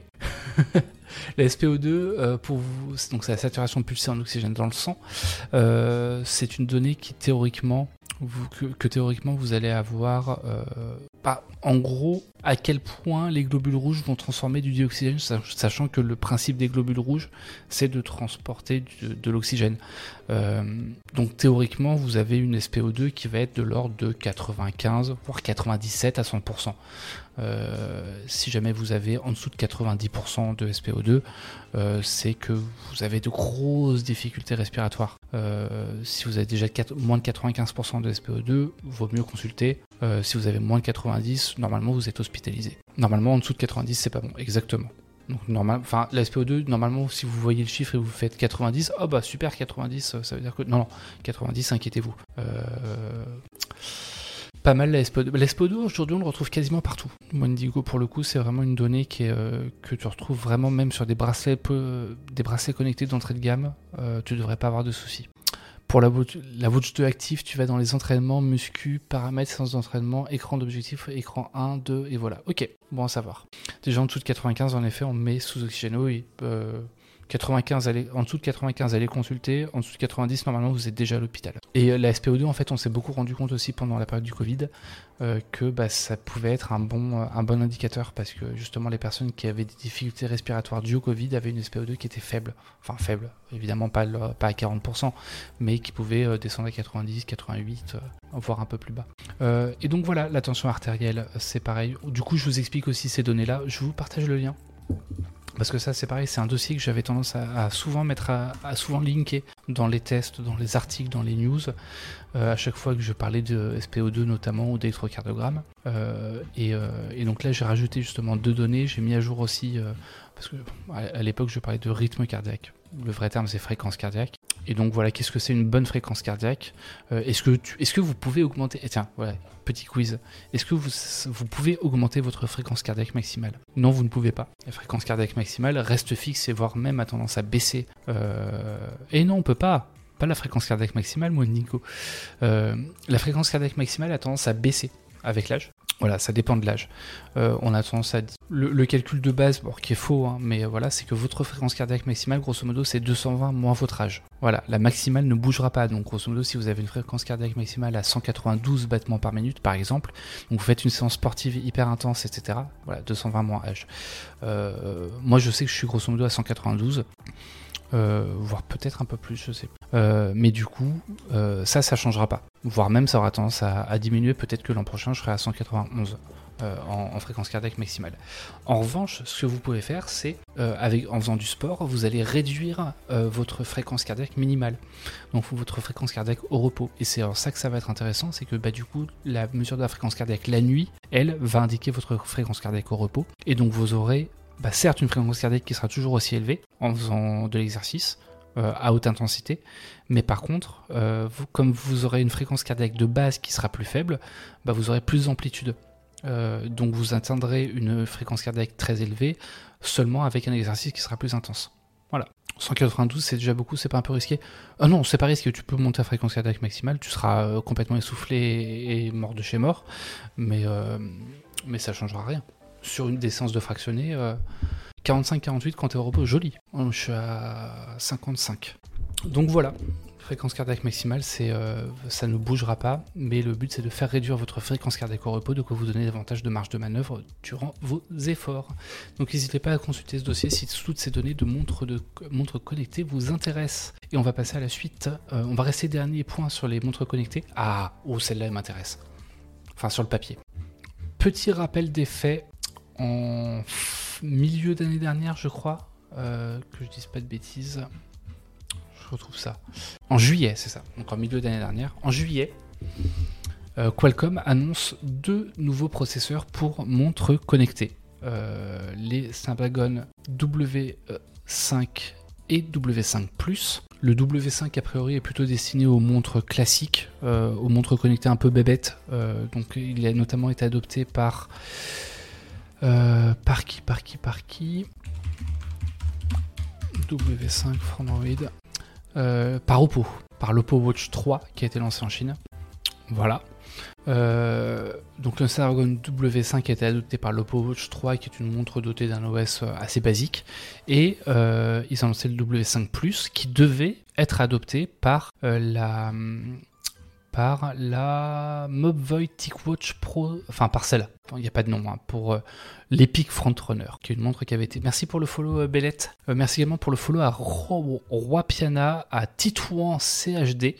La SpO2, pour vous, donc c'est la saturation pulsée en oxygène dans le sang. C'est une donnée qui théoriquement, que théoriquement vous allez avoir, en gros, à quel point les globules rouges vont transformer du dioxygène, sachant que le principe des globules rouges, c'est de transporter de l'oxygène. Donc théoriquement, vous avez une SpO2 qui va être de l'ordre de 95, voire 97 à 100%. Si jamais vous avez en dessous de 90% de SpO2, c'est que vous avez de grosses difficultés respiratoires. Si vous avez déjà moins de 95% de SpO2, vaut mieux consulter. Si vous avez moins de 90, normalement vous êtes hospitalisé. Normalement en dessous de 90, c'est pas bon, exactement. Donc la SpO2, normalement si vous voyez le chiffre et vous faites 90, super 90, ça veut dire que... Non, 90, inquiétez-vous. Pas mal la SpO2. La SpO2 aujourd'hui on le retrouve quasiment partout. Wendigo pour le coup c'est vraiment une donnée que tu retrouves vraiment même sur des bracelets connectés d'entrée de gamme. Tu devrais pas avoir de soucis. Pour la Watch 2 active, tu vas dans les entraînements, muscu, paramètres, séance d'entraînement, écran d'objectif, écran 1, 2 et voilà. Ok, bon à savoir. Déjà en dessous de 95 en effet on met sous oxygène. Oui, 95, en dessous de 95, allez consulter. En dessous de 90, normalement, vous êtes déjà à l'hôpital. Et la SpO2, en fait, on s'est beaucoup rendu compte aussi pendant la période du Covid que ça pouvait être un bon indicateur parce que justement, les personnes qui avaient des difficultés respiratoires dues au Covid avaient une SpO2 qui était faible. Enfin, faible, évidemment pas à 40%, mais qui pouvait descendre à 90, 88, voire un peu plus bas. Et donc voilà, la tension artérielle, c'est pareil. Du coup, je vous explique aussi ces données-là. Je vous partage le lien. Parce que ça c'est pareil, c'est un dossier que j'avais tendance à souvent mettre à souvent linker dans les tests, dans les articles, dans les news, à chaque fois que je parlais de SpO2 notamment ou d'électrocardiogramme. Et donc là j'ai rajouté justement 2 données, j'ai mis à jour aussi, parce que à l'époque je parlais de rythme cardiaque, le vrai terme c'est fréquence cardiaque. Et donc voilà, qu'est-ce que c'est une bonne fréquence cardiaque ? Est-ce que vous pouvez augmenter... Et tiens, voilà, petit quiz. Est-ce que vous pouvez augmenter votre fréquence cardiaque maximale ? Non, vous ne pouvez pas. La fréquence cardiaque maximale reste fixe et voire même a tendance à baisser. Et non, on peut pas. Pas la fréquence cardiaque maximale, moi, Nico. La fréquence cardiaque maximale a tendance à baisser avec l'âge. Voilà, ça dépend de l'âge. On a tendance à dire... Le calcul de base, qui est faux, mais voilà, c'est que votre fréquence cardiaque maximale, grosso modo, c'est 220 moins votre âge. Voilà, la maximale ne bougera pas. Donc, grosso modo, si vous avez une fréquence cardiaque maximale à 192 battements par minute, par exemple, donc vous faites une séance sportive hyper intense, etc. Voilà, 220 moins âge. Moi, je sais que je suis grosso modo à 192. Voire peut-être un peu plus, je sais. Mais du coup, ça changera pas. Voire même, ça aura tendance à diminuer. Peut-être que l'an prochain, je serai à 191 en fréquence cardiaque maximale. En revanche, ce que vous pouvez faire, c'est, en faisant du sport, vous allez réduire votre fréquence cardiaque minimale. Donc, votre fréquence cardiaque au repos. Et c'est en ça que ça va être intéressant, c'est que du coup, la mesure de la fréquence cardiaque la nuit, elle, va indiquer votre fréquence cardiaque au repos. Et donc, vous aurez... certes une fréquence cardiaque qui sera toujours aussi élevée en faisant de l'exercice à haute intensité, mais par contre, comme vous aurez une fréquence cardiaque de base qui sera plus faible, vous aurez plus d'amplitude Donc vous atteindrez une fréquence cardiaque très élevée, seulement avec un exercice qui sera plus intense. Voilà. 192, c'est déjà beaucoup, c'est pas un peu risqué? Ah non, c'est pas risqué, tu peux monter à fréquence cardiaque maximale, tu seras complètement essoufflé et mort de chez mort, mais ça changera rien. Sur une des séances de fractionné, 45-48 quand t'es au repos, joli. Je suis à 55. Donc voilà. Fréquence cardiaque maximale, ça ne bougera pas, mais le but c'est de faire réduire votre fréquence cardiaque au repos, de quoi vous donner davantage de marge de manœuvre durant vos efforts. Donc n'hésitez pas à consulter ce dossier si toutes ces données de montres connectées vous intéressent. Et on va passer à la suite. On va rester dernier point sur les montres connectées. Celle-là elle m'intéresse. Enfin sur le papier. Petit rappel des faits en milieu d'année dernière, je crois, que je dise pas de bêtises. Je retrouve ça. En juillet, c'est ça. Donc en milieu d'année dernière. En juillet, Qualcomm annonce 2 nouveaux processeurs pour montres connectées. Les Snapdragon W5 et W5 Plus. Le W5 a priori est plutôt destiné aux montres classiques, aux montres connectées un peu bébêtes. Donc il a notamment été adopté par qui W5 for Android. Par Oppo, par l'Oppo Watch 3 qui a été lancé en Chine. Voilà. Donc le Snapdragon W5 a été adopté par l'Oppo Watch 3 qui est une montre dotée d'un OS assez basique. Et ils ont lancé le W5 Plus qui devait être adopté par la Mobvoi TicWatch Pro, enfin par celle-là, il n'y a pas de nom, pour l'Epic Frontrunner, qui est une montre qui avait été... Merci pour le follow Bellette, merci également pour le follow à Roi Piana, à Titouan CHD.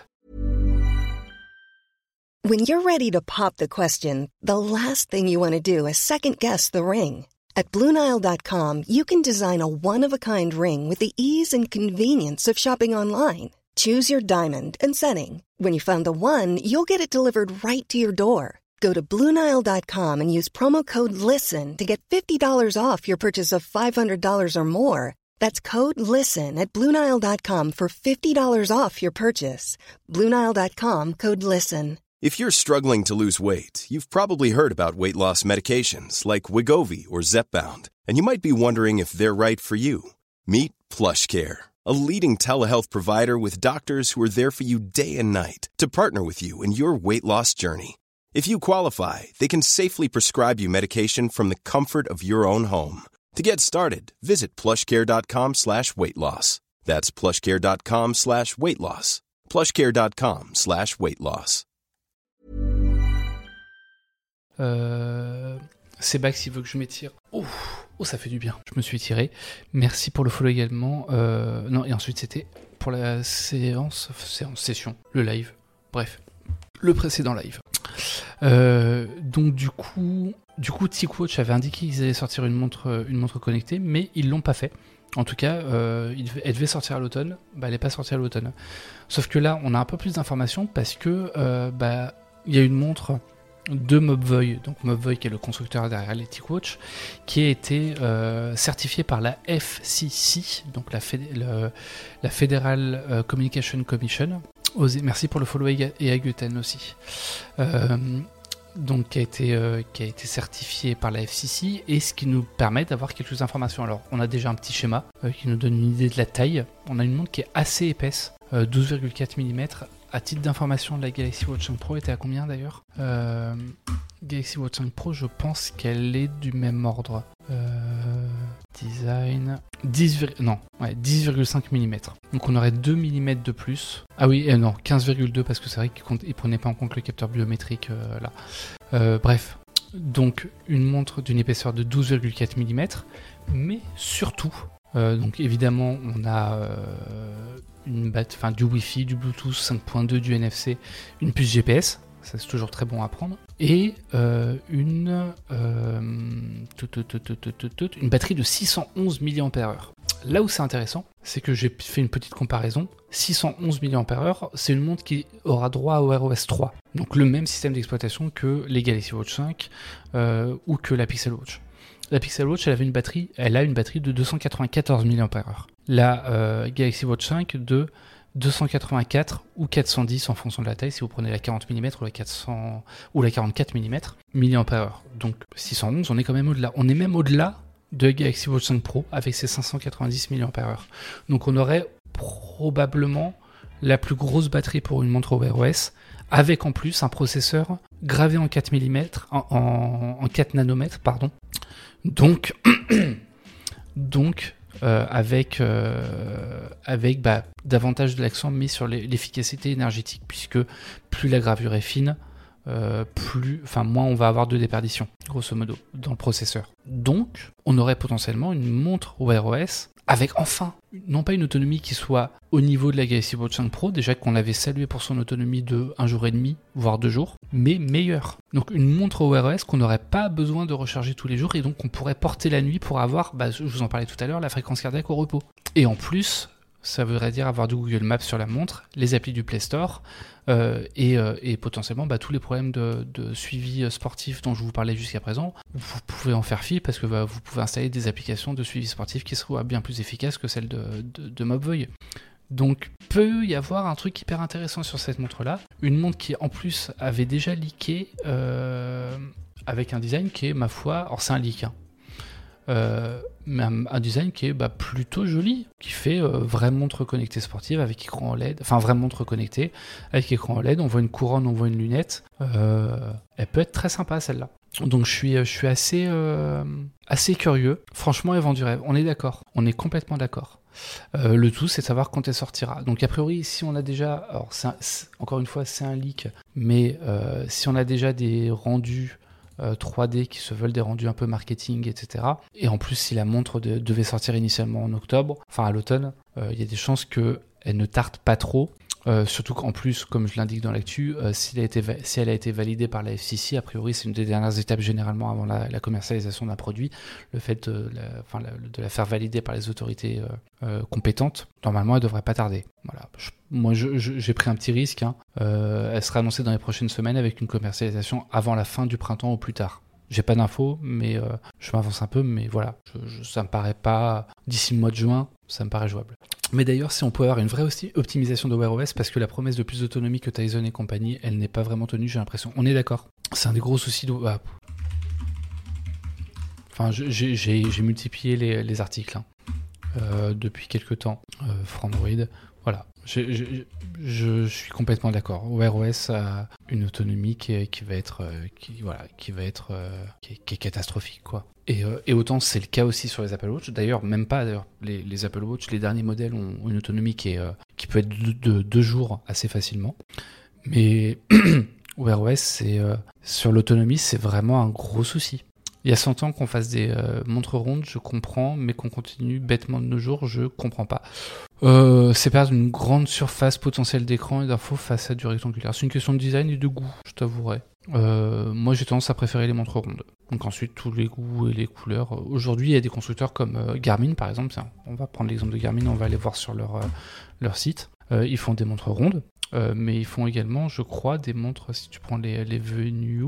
When you're ready to pop the question, the last thing you want to do is second-guess the ring. At BlueNile.com, you can design a one-of-a-kind ring with the ease and convenience of shopping online. Choose your diamond and setting. When you find the one, you'll get it delivered right to your door. Go to BlueNile.com and use promo code LISTEN to get $50 off your purchase of $500 or more. That's code LISTEN at BlueNile.com for $50 off your purchase. BlueNile.com, code LISTEN. If you're struggling to lose weight, you've probably heard about weight loss medications like Wegovy or Zepbound, and you might be wondering if they're right for you. Meet PlushCare, a leading telehealth provider with doctors who are there for you day and night to partner with you in your weight loss journey. If you qualify, they can safely prescribe you medication from the comfort of your own home. To get started, visit plushcare.com/weightloss. That's plushcare.com/weightloss. plushcare.com/weightloss. C'est Bax, il veut que je m'étire. Oh, ça fait du bien. Je me suis étiré. Merci pour le follow également. Non, et ensuite c'était pour la session, le live. Bref, le précédent live. Donc du coup, TicWatch avait indiqué qu'ils allaient sortir une montre connectée, mais ils l'ont pas fait. En tout cas, elle devait sortir à l'automne. Elle n'est pas sortie à l'automne. Sauf que là, on a un peu plus d'informations parce que il y a une montre de Mobvoi, donc Mobvoi qui est le constructeur derrière les TicWatch, qui a été certifiée par la FCC, donc la Federal Communication Commission. Merci pour le follow et à Guten aussi. Donc qui a été certifié par la FCC, et ce qui nous permet d'avoir quelques informations. Alors on a déjà un petit schéma qui nous donne une idée de la taille. On a une montre qui est assez épaisse, 12,4 mm. À titre d'information, la Galaxy Watch 5 Pro était à combien d'ailleurs? Galaxy Watch 5 Pro, je pense qu'elle est du même ordre. Design 10,5 mm. Donc on aurait 2 mm de plus. Ah oui, non, 15,2 parce que c'est vrai qu'il prenait pas en compte le capteur biométrique là. Bref, donc une montre d'une épaisseur de 12,4 mm, mais surtout, donc évidemment on a du Wi-Fi, du Bluetooth 5.2, du NFC, une puce GPS. Ça c'est toujours très bon à prendre. Et une batterie de 611 mAh. Là où c'est intéressant, c'est que j'ai fait une petite comparaison. 611 mAh, c'est une montre qui aura droit au Wear OS 3. Donc le même système d'exploitation que les Galaxy Watch 5 ou que la Pixel Watch. La Pixel Watch, elle a une batterie de 294 mAh. La Galaxy Watch 5 de 284 ou 410 en fonction de la taille, si vous prenez la 40 mm ou la 400 ou la 44 mm, mAh. Donc 611, on est quand même au-delà. On est même au-delà de Galaxy Watch 5 Pro avec ses 590 mAh. Donc on aurait probablement la plus grosse batterie pour une montre Wear OS, avec en plus un processeur gravé en 4 mm, en 4 nanomètres, pardon. Donc avec davantage de l'accent mis sur l'efficacité énergétique, puisque plus la gravure est fine, moins on va avoir de déperdition, grosso modo, dans le processeur. Donc, on aurait potentiellement une montre Wear OS avec enfin, non pas une autonomie qui soit au niveau de la Galaxy Watch 5 Pro, déjà qu'on l'avait salué pour son autonomie de 1 jour et demi, voire 2 jours, mais meilleure. Donc une montre Wear OS qu'on n'aurait pas besoin de recharger tous les jours et donc on pourrait porter la nuit pour avoir, je vous en parlais tout à l'heure, la fréquence cardiaque au repos. Et en plus, ça voudrait dire avoir du Google Maps sur la montre, les applis du Play Store et potentiellement tous les problèmes de suivi sportif dont je vous parlais jusqu'à présent. Vous pouvez en faire fi parce que vous pouvez installer des applications de suivi sportif qui seront bien plus efficaces que celles de Mobvoi. Donc peut y avoir un truc hyper intéressant sur cette montre-là. Une montre qui en plus avait déjà leaké avec un design qui est, ma foi, alors c'est un leak, mais un design qui est plutôt joli, qui fait vraie montre connectée sportive avec écran OLED, enfin vraie montre connectée avec écran OLED, on voit une couronne, on voit une lunette, elle peut être très sympa celle-là. Donc je suis assez curieux, franchement elle vend du rêve, on est d'accord, on est complètement d'accord. Le tout c'est de savoir quand elle sortira. Donc a priori si on a déjà, alors encore une fois c'est un leak, mais si on a déjà des rendus 3D qui se veulent des rendus un peu marketing, etc. Et en plus, si la montre devait sortir initialement en octobre, enfin à l'automne, il y a des chances qu'elle ne tarde pas trop. Surtout qu'en plus, comme je l'indique dans l'actu, si elle a été validée par la FCC, a priori c'est une des dernières étapes généralement avant la commercialisation d'un produit, le fait de la faire valider par les autorités compétentes, normalement elle devrait pas tarder. Voilà. Moi j'ai pris un petit risque, elle sera annoncée dans les prochaines semaines avec une commercialisation avant la fin du printemps ou plus tard. J'ai pas d'infos, mais je m'avance un peu, mais voilà, ça me paraît pas, d'ici le mois de juin, ça me paraît jouable. Mais d'ailleurs, si on peut avoir une vraie optimisation de Wear OS, parce que la promesse de plus d'autonomie que Tizen et compagnie, elle n'est pas vraiment tenue, j'ai l'impression. On est d'accord. C'est un des gros soucis de... Enfin, j'ai multiplié les articles depuis quelques temps. Frandroid, voilà. Je suis complètement d'accord. Wear OS a une autonomie qui est catastrophique, quoi. Et autant c'est le cas aussi sur les Apple Watch. D'ailleurs, les Apple Watch, les derniers modèles ont une autonomie qui peut être de 2 jours assez facilement. Mais Wear OS, sur l'autonomie, c'est vraiment un gros souci. Il y a 100 ans qu'on fasse des montres rondes, je comprends, mais qu'on continue bêtement de nos jours, je comprends pas. C'est perdre une grande surface potentielle d'écran et d'infos face à du rectangulaire. C'est une question de design et de goût, je t'avouerai. Moi j'ai tendance à préférer les montres rondes. Donc ensuite tous les goûts et les couleurs. Aujourd'hui il y a des constructeurs comme Garmin par exemple. Tiens, on va prendre l'exemple de Garmin, on va aller voir sur leur site. Ils font des montres rondes, mais ils font également, je crois, des montres, si tu prends les Venue,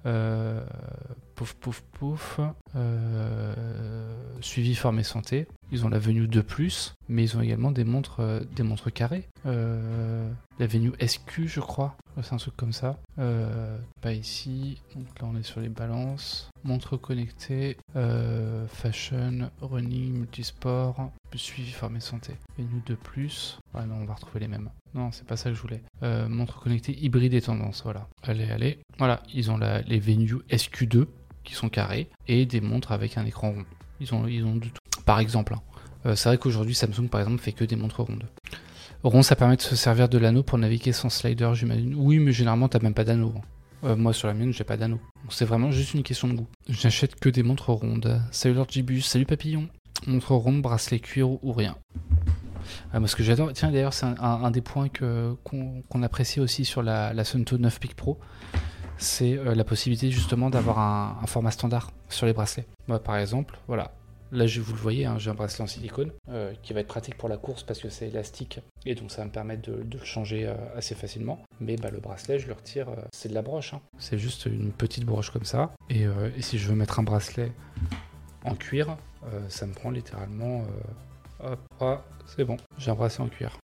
suivi formé santé. Ils ont la Venue 2+, mais ils ont également des montres carrées. La Venue SQ, je crois. C'est un truc comme ça. Pas ici. Donc là, on est sur les balances. Montre connectée. Fashion, running, multisport. Suivi formé santé. Venue 2+. Ah non, on va retrouver les mêmes. Non, c'est pas ça que je voulais. Montre connectée hybride et tendance. Voilà. Allez. Voilà. Ils ont les Venue SQ2 qui sont carrées et des montres avec un écran rond. Ils ont du tout. Par exemple, c'est vrai qu'aujourd'hui Samsung par exemple fait que des montres rondes. Rond, ça permet de se servir de l'anneau pour naviguer sans slider, j'imagine. Oui, mais généralement t'as même pas d'anneau. Moi sur la mienne j'ai pas d'anneau. Donc, c'est vraiment juste une question de goût. J'achète que des montres rondes. Salut Lord Gibus, salut Papillon. Montre ronde, bracelet cuir ou rien. Moi ce que j'adore, tiens d'ailleurs c'est un des points qu'on apprécie aussi sur la Suunto 9 Peak Pro. C'est la possibilité justement d'avoir un format standard sur les bracelets. Moi par exemple, voilà. Là, vous le voyez, j'ai un bracelet en silicone qui va être pratique pour la course parce que c'est élastique et donc ça va me permettre de le changer assez facilement. Mais le bracelet, je le retire, c'est de la broche. C'est juste une petite broche comme ça. Et si je veux mettre un bracelet en cuir, ça me prend littéralement... c'est bon, j'ai un bracelet en cuir.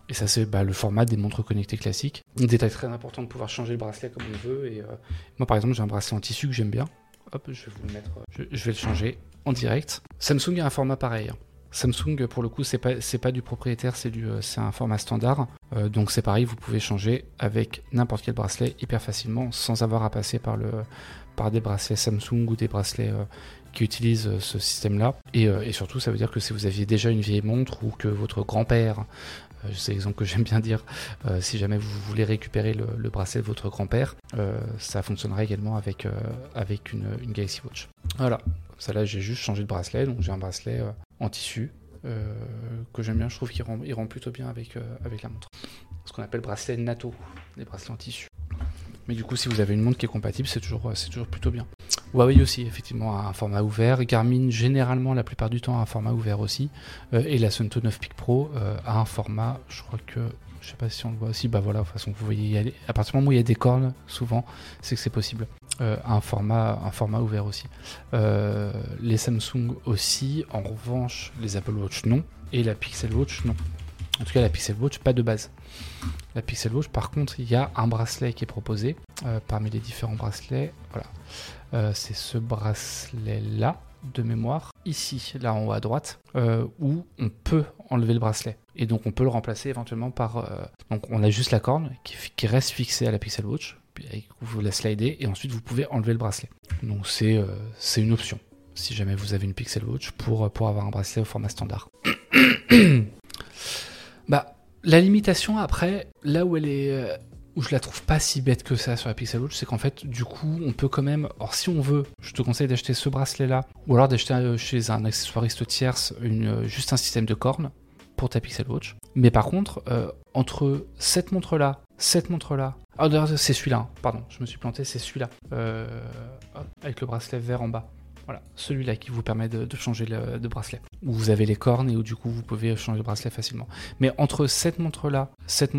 Et ça, c'est le format des montres connectées classiques. Un détail très important de pouvoir changer le bracelet comme on veut. Et moi, par exemple, j'ai un bracelet en tissu que j'aime bien. Hop, je vais vous le mettre. Je vais le changer en direct. Samsung a un format pareil. Samsung, pour le coup, c'est pas du propriétaire, c'est un format standard. Donc c'est pareil, vous pouvez changer avec n'importe quel bracelet hyper facilement sans avoir à passer par des bracelets Samsung ou des bracelets qui utilisent ce système-là. Et surtout, ça veut dire que si vous aviez déjà une vieille montre ou que votre grand-père, c'est l'exemple que j'aime bien dire, si jamais vous voulez récupérer le bracelet de votre grand-père, ça fonctionnera également avec une Galaxy Watch. Voilà, comme ça là j'ai juste changé de bracelet, donc j'ai un bracelet en tissu que j'aime bien, je trouve qu'il rend plutôt bien avec la montre. Ce qu'on appelle bracelet NATO, des bracelets en tissu. Mais du coup, si vous avez une montre qui est compatible, c'est toujours plutôt bien. Huawei aussi, effectivement, a un format ouvert. Garmin, généralement, la plupart du temps, a un format ouvert aussi. Et la Suunto 9 Peak Pro a un format, je crois que, je sais pas si on le voit aussi, voilà, de toute façon, vous voyez y aller. À partir du moment où il y a des cornes, souvent, c'est que c'est possible. Un format ouvert aussi. Les Samsung aussi, en revanche, les Apple Watch non. Et la Pixel Watch non. En tout cas, la Pixel Watch, pas de base. La Pixel Watch, par contre, il y a un bracelet qui est proposé parmi les différents bracelets. Voilà. C'est ce bracelet-là, de mémoire, ici, là en haut à droite, où on peut enlever le bracelet. Et donc, on peut le remplacer éventuellement par... donc, on a juste la corne qui reste fixée à la Pixel Watch. Puis, vous la slidez et ensuite, vous pouvez enlever le bracelet. Donc, c'est une option, si jamais vous avez une Pixel Watch, pour avoir un bracelet au format standard. La limitation après, là où elle est, où je la trouve pas si bête que ça sur la Pixel Watch, c'est qu'en fait, du coup, on peut quand même, or si on veut, je te conseille d'acheter ce bracelet-là, ou alors d'acheter chez un accessoiriste tierce juste un système de cornes pour ta Pixel Watch. Mais par contre, entre cette montre-là, ah d'ailleurs c'est celui-là, hein, pardon, je me suis planté, c'est celui-là, avec le bracelet vert en bas. Voilà, celui-là qui vous permet de changer de bracelet. Où vous avez les cornes et où du coup vous pouvez changer de bracelet facilement. Mais entre cette montre-là,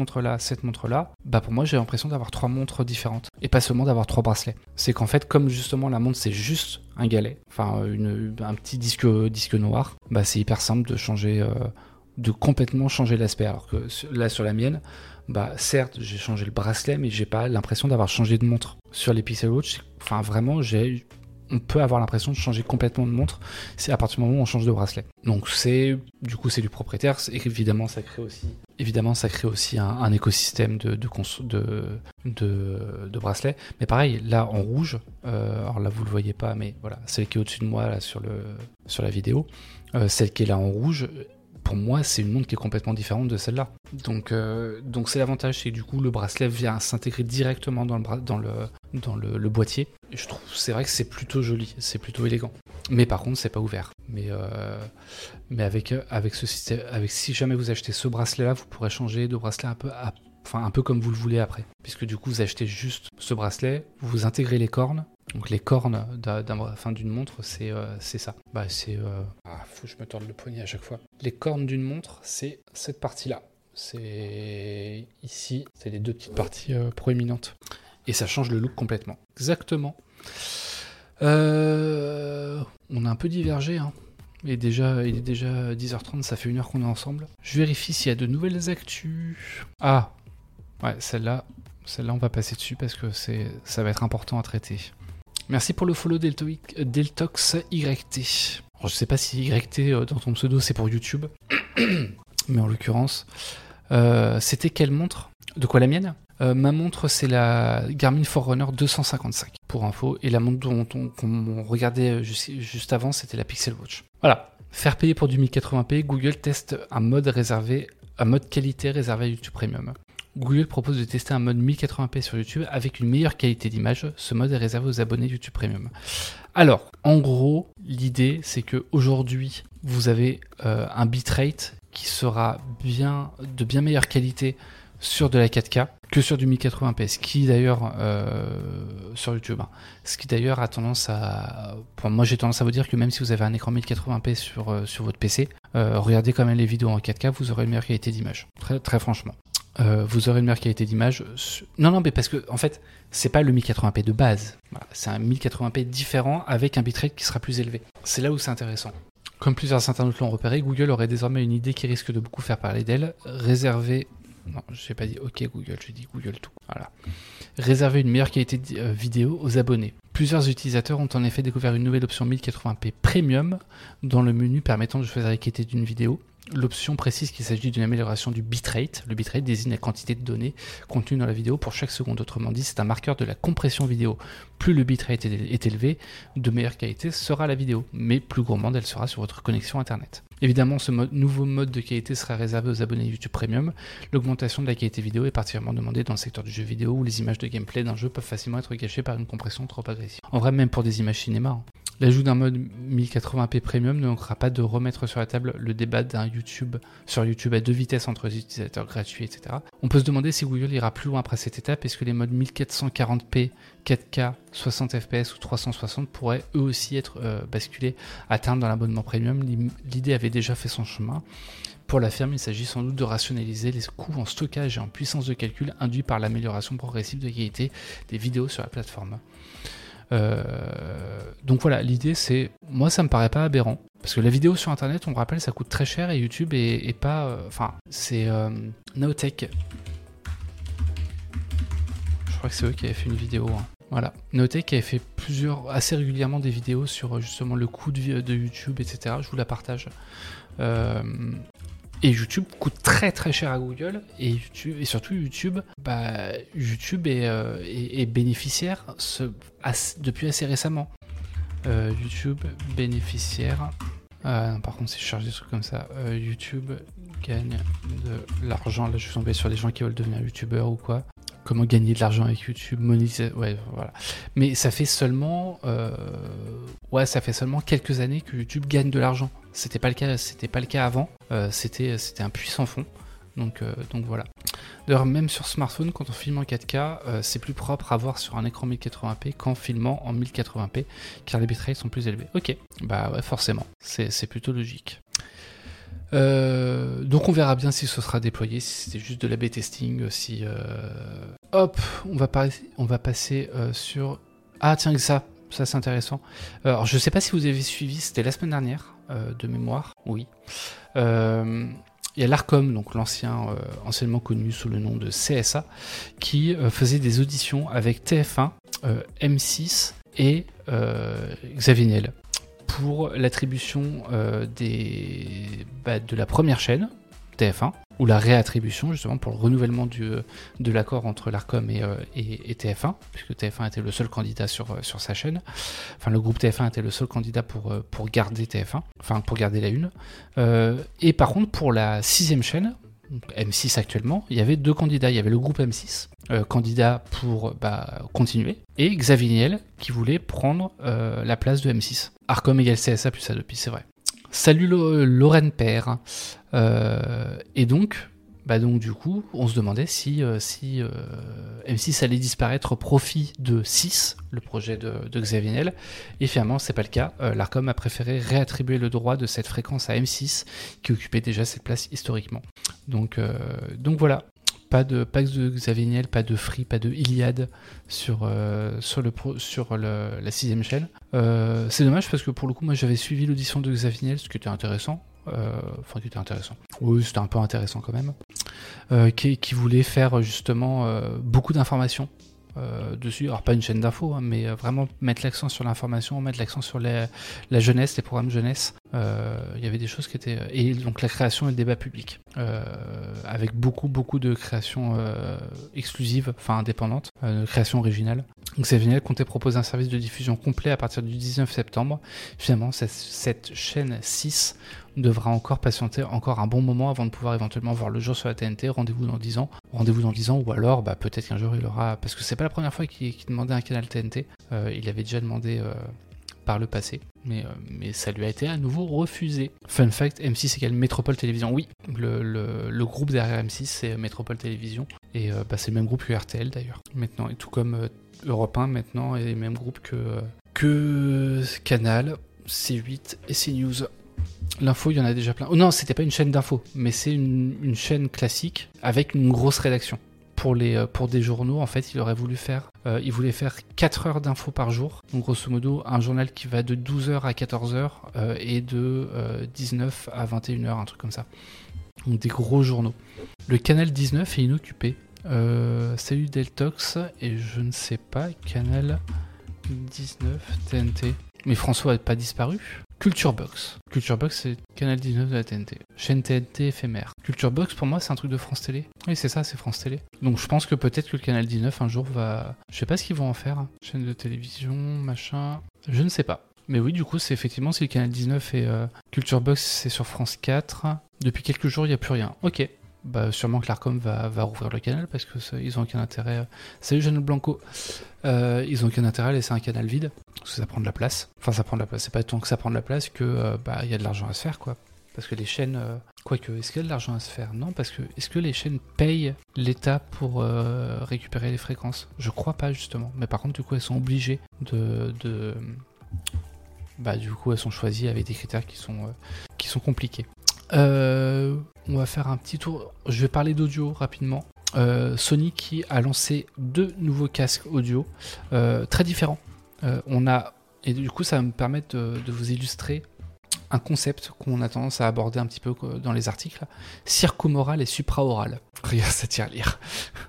pour moi j'ai l'impression d'avoir 3 montres différentes. Et pas seulement d'avoir 3 bracelets. C'est qu'en fait, comme justement la montre c'est juste un galet, enfin un petit disque noir, c'est hyper simple de changer, de complètement changer l'aspect. Alors que là sur la mienne, certes j'ai changé le bracelet, mais j'ai pas l'impression d'avoir changé de montre. Sur les Pixel Watch, enfin vraiment on peut avoir l'impression de changer complètement de montre, c'est à partir du moment où on change de bracelet. Donc c'est du propriétaire, et évidemment ça crée aussi un écosystème de bracelets. Mais pareil, là en rouge, alors là vous le voyez pas, mais voilà, celle qui est au-dessus de moi là sur la vidéo, celle qui est là en rouge, pour moi, c'est une montre qui est complètement différente de celle-là. Donc c'est l'avantage, c'est que du coup, le bracelet vient s'intégrer directement dans le boîtier. Et je trouve, c'est vrai que c'est plutôt joli, c'est plutôt élégant. Mais par contre, c'est pas ouvert. Mais avec ce système, si jamais vous achetez ce bracelet-là, vous pourrez changer de bracelet un peu comme vous le voulez après. Puisque du coup, vous achetez juste ce bracelet, vous intégrez les cornes. Donc les cornes d'une montre, c'est ça. Faut que je me torde le poignet à chaque fois. Les cornes d'une montre, c'est cette partie-là. C'est ici, c'est les 2 petites parties proéminentes. Et ça change le look complètement. Exactement. On a un peu divergé, hein. Il est déjà 10h30, ça fait 1 heure qu'on est ensemble. Je vérifie s'il y a de nouvelles actus. Ah, ouais, celle-là, on va passer dessus parce que ça va être important à traiter. Merci pour le follow Deltox YT. Alors, je sais pas si YT dans ton pseudo c'est pour YouTube, mais en l'occurrence, c'était quelle montre ? De quoi, la mienne ? Ma montre c'est la Garmin Forerunner 255 pour info, et la montre qu'on regardait juste avant c'était la Pixel Watch. Voilà, faire payer pour du 1080p, Google teste un mode qualité réservé à YouTube Premium. Google propose de tester un mode 1080p sur YouTube avec une meilleure qualité d'image. Ce mode est réservé aux abonnés YouTube Premium. Alors, en gros, l'idée, c'est qu'aujourd'hui, vous avez un bitrate qui sera de bien meilleure qualité sur de la 4K que sur du 1080p. Ce qui d'ailleurs, sur YouTube, ce qui d'ailleurs a tendance à... moi, j'ai tendance à vous dire que même si vous avez un écran 1080p sur votre PC, regardez quand même les vidéos en 4K, vous aurez une meilleure qualité d'image. Très, très franchement. Vous aurez une meilleure qualité d'image. Non, mais parce que en fait, c'est pas le 1080p de base. Voilà, c'est un 1080p différent avec un bitrate qui sera plus élevé. C'est là où c'est intéressant. Comme plusieurs internautes l'ont repéré, Google aurait désormais une idée qui risque de beaucoup faire parler d'elle, réserver Non, j'ai pas dit OK Google, j'ai dit Google tout. Voilà. Réserver une meilleure qualité vidéo aux abonnés. Plusieurs utilisateurs ont en effet découvert une nouvelle option 1080p Premium dans le menu permettant de choisir la qualité d'une vidéo. L'option précise qu'il s'agit d'une amélioration du bitrate. Le bitrate désigne la quantité de données contenues dans la vidéo pour chaque seconde. Autrement dit, c'est un marqueur de la compression vidéo. Plus le bitrate est élevé, de meilleure qualité sera la vidéo, mais plus gourmande elle sera sur votre connexion internet. Évidemment, ce nouveau mode de qualité sera réservé aux abonnés YouTube Premium. L'augmentation de la qualité vidéo est particulièrement demandée dans le secteur du jeu vidéo où les images de gameplay d'un jeu peuvent facilement être gâchées par une compression trop agressive. En vrai, même pour des images cinéma. L'ajout d'un mode 1080p Premium ne manquera pas de remettre sur la table le débat d'un sur YouTube à 2 vitesses entre les utilisateurs gratuits, etc. On peut se demander si Google ira plus loin après cette étape. Est-ce que les modes 1440p, 4K, 60 fps ou 360 pourraient eux aussi être basculés à terme dans l'abonnement Premium? L'idée avait déjà fait son chemin. Pour la firme, il s'agit sans doute de rationaliser les coûts en stockage et en puissance de calcul induits par l'amélioration progressive de qualité des vidéos sur la plateforme. Donc voilà, l'idée c'est, moi ça me paraît pas aberrant, parce que la vidéo sur internet, on me rappelle, ça coûte très cher et YouTube est pas, c'est Nowtech, je crois que c'est eux qui avaient fait une vidéo, hein. Voilà, Nowtech avait fait assez régulièrement des vidéos sur justement le coût de YouTube, etc. Je vous la partage. Et YouTube coûte très très cher à Google, et surtout YouTube, YouTube est bénéficiaire depuis assez récemment. YouTube bénéficiaire. Par contre, si je cherche des trucs comme ça, YouTube gagne de l'argent. Là, je suis tombé sur des gens qui veulent devenir YouTubeurs ou quoi. Comment gagner de l'argent avec YouTube, monétiser, ouais, voilà. Mais ça fait seulement, quelques années que YouTube gagne de l'argent. C'était pas le cas avant. C'était un puits sans fond. Donc voilà. D'ailleurs, même sur smartphone, quand on filme en 4K, c'est plus propre à voir sur un écran 1080p qu'en filmant en 1080p, car les bitrates sont plus élevés. Ok, bah ouais, forcément, c'est plutôt logique. Donc on verra bien si ce sera déployé, si c'était juste de l'A/B testing, si hop, on va passer sur tiens, ça c'est intéressant. Alors je sais pas si vous avez suivi, c'était la semaine dernière de mémoire, oui. Il y a l'Arcom, donc anciennement connu sous le nom de CSA, qui faisait des auditions avec TF1, M6 et Xavier Niel pour l'attribution de la première chaîne, TF1, ou la réattribution justement pour le renouvellement de l'accord entre l'Arcom et TF1, puisque TF1 était le seul candidat sur sa chaîne, enfin le groupe TF1 était le seul candidat pour garder TF1, enfin pour garder la une, et par contre pour la 6e chaîne, M6 actuellement, il y avait 2 candidats, il y avait le groupe M6, candidat pour continuer, et Xavier Niel qui voulait prendre la place de M6. Arcom égale CSA plus Adopi, c'est vrai. Salut Lorraine Père. Et donc du coup, on se demandait si M6 allait disparaître au profit de 6, le projet de Xavier Niel. Et finalement, c'est pas le cas. L'Arcom a préféré réattribuer le droit de cette fréquence à M6, qui occupait déjà cette place historiquement. Donc voilà. Pas de Xavier Niel, pas de Free, pas de Iliad sur la 6e chaîne. C'est dommage parce que pour le coup, moi j'avais suivi l'audition de Xavier Niel, ce qui était intéressant. Oui, c'était un peu intéressant quand même. Qui voulait faire justement beaucoup d'informations dessus. Alors pas une chaîne d'infos, hein, mais vraiment mettre l'accent sur l'information, mettre l'accent sur la jeunesse, les programmes jeunesse. Il y avait des choses qui étaient... Et donc la création et le débat public. Avec beaucoup de créations exclusives, enfin indépendantes, de créations originales. Donc Xavier Niel comptait proposer un service de diffusion complet à partir du 19 septembre. Finalement, cette chaîne 6 devra encore patienter encore un bon moment avant de pouvoir éventuellement voir le jour sur la TNT. Rendez-vous dans 10 ans, ou alors peut-être qu'un jour il aura... Parce que c'est pas la première fois qu'il demandait un canal TNT. Il avait déjà demandé... par le passé, mais ça lui a été à nouveau refusé. Fun fact, M6 égale Métropole Télévision. Oui, le groupe derrière M6 c'est Métropole Télévision, et c'est le même groupe que RTL d'ailleurs maintenant, et tout comme Europe 1 maintenant est le même groupe que Canal, C8 et CNews. L'info, il y en a déjà plein. Oh non, c'était pas une chaîne d'info, mais c'est une chaîne classique avec une grosse rédaction. Pour des journaux, en fait, il voulait faire 4 heures d'infos par jour. Donc, grosso modo, un journal qui va de 12h à 14h et de 19 à 21h, un truc comme ça. donc des gros journaux. Le canal 19 est inoccupé. Salut Deltox, et je ne sais pas, canal 19 TNT. Mais François n'a pas disparu. Culturebox. Culturebox, c'est canal 19 de la TNT. Chaîne TNT éphémère. Culturebox, pour moi, c'est un truc de France Télé. Oui, c'est ça, c'est France Télé. Donc je pense que peut-être que le canal 19, un jour, va... Je sais pas ce qu'ils vont en faire. Hein. Chaîne de télévision, machin... Je ne sais pas. Mais oui, du coup, c'est effectivement, si le canal 19 et Culturebox, c'est sur France 4. Depuis quelques jours, il n'y a plus rien. Ok. Bah, sûrement que l'Arcom va rouvrir le canal parce que ils ont aucun intérêt. Salut Jeanne Blanco. Ils ont aucun intérêt à laisser un canal vide parce que ça prend de la place. Enfin, ça prend de la place. C'est pas tant que ça prend de la place que y a de l'argent à se faire, quoi. Parce que les chaînes, quoique, est-ce qu'il y a de l'argent à se faire ? Non, parce que est-ce que les chaînes payent l'État pour récupérer les fréquences ? Je crois pas justement. Mais par contre, du coup, elles sont obligées du coup, elles sont choisies avec des critères qui sont compliqués. On va faire un petit tour. Je vais parler d'audio rapidement. Sony qui a lancé 2 nouveaux casques audio très différents. Et du coup, ça va me permettre de vous illustrer un concept qu'on a tendance à aborder un petit peu dans les articles. Circumoral et supraoral. Regarde, ça tire à lire.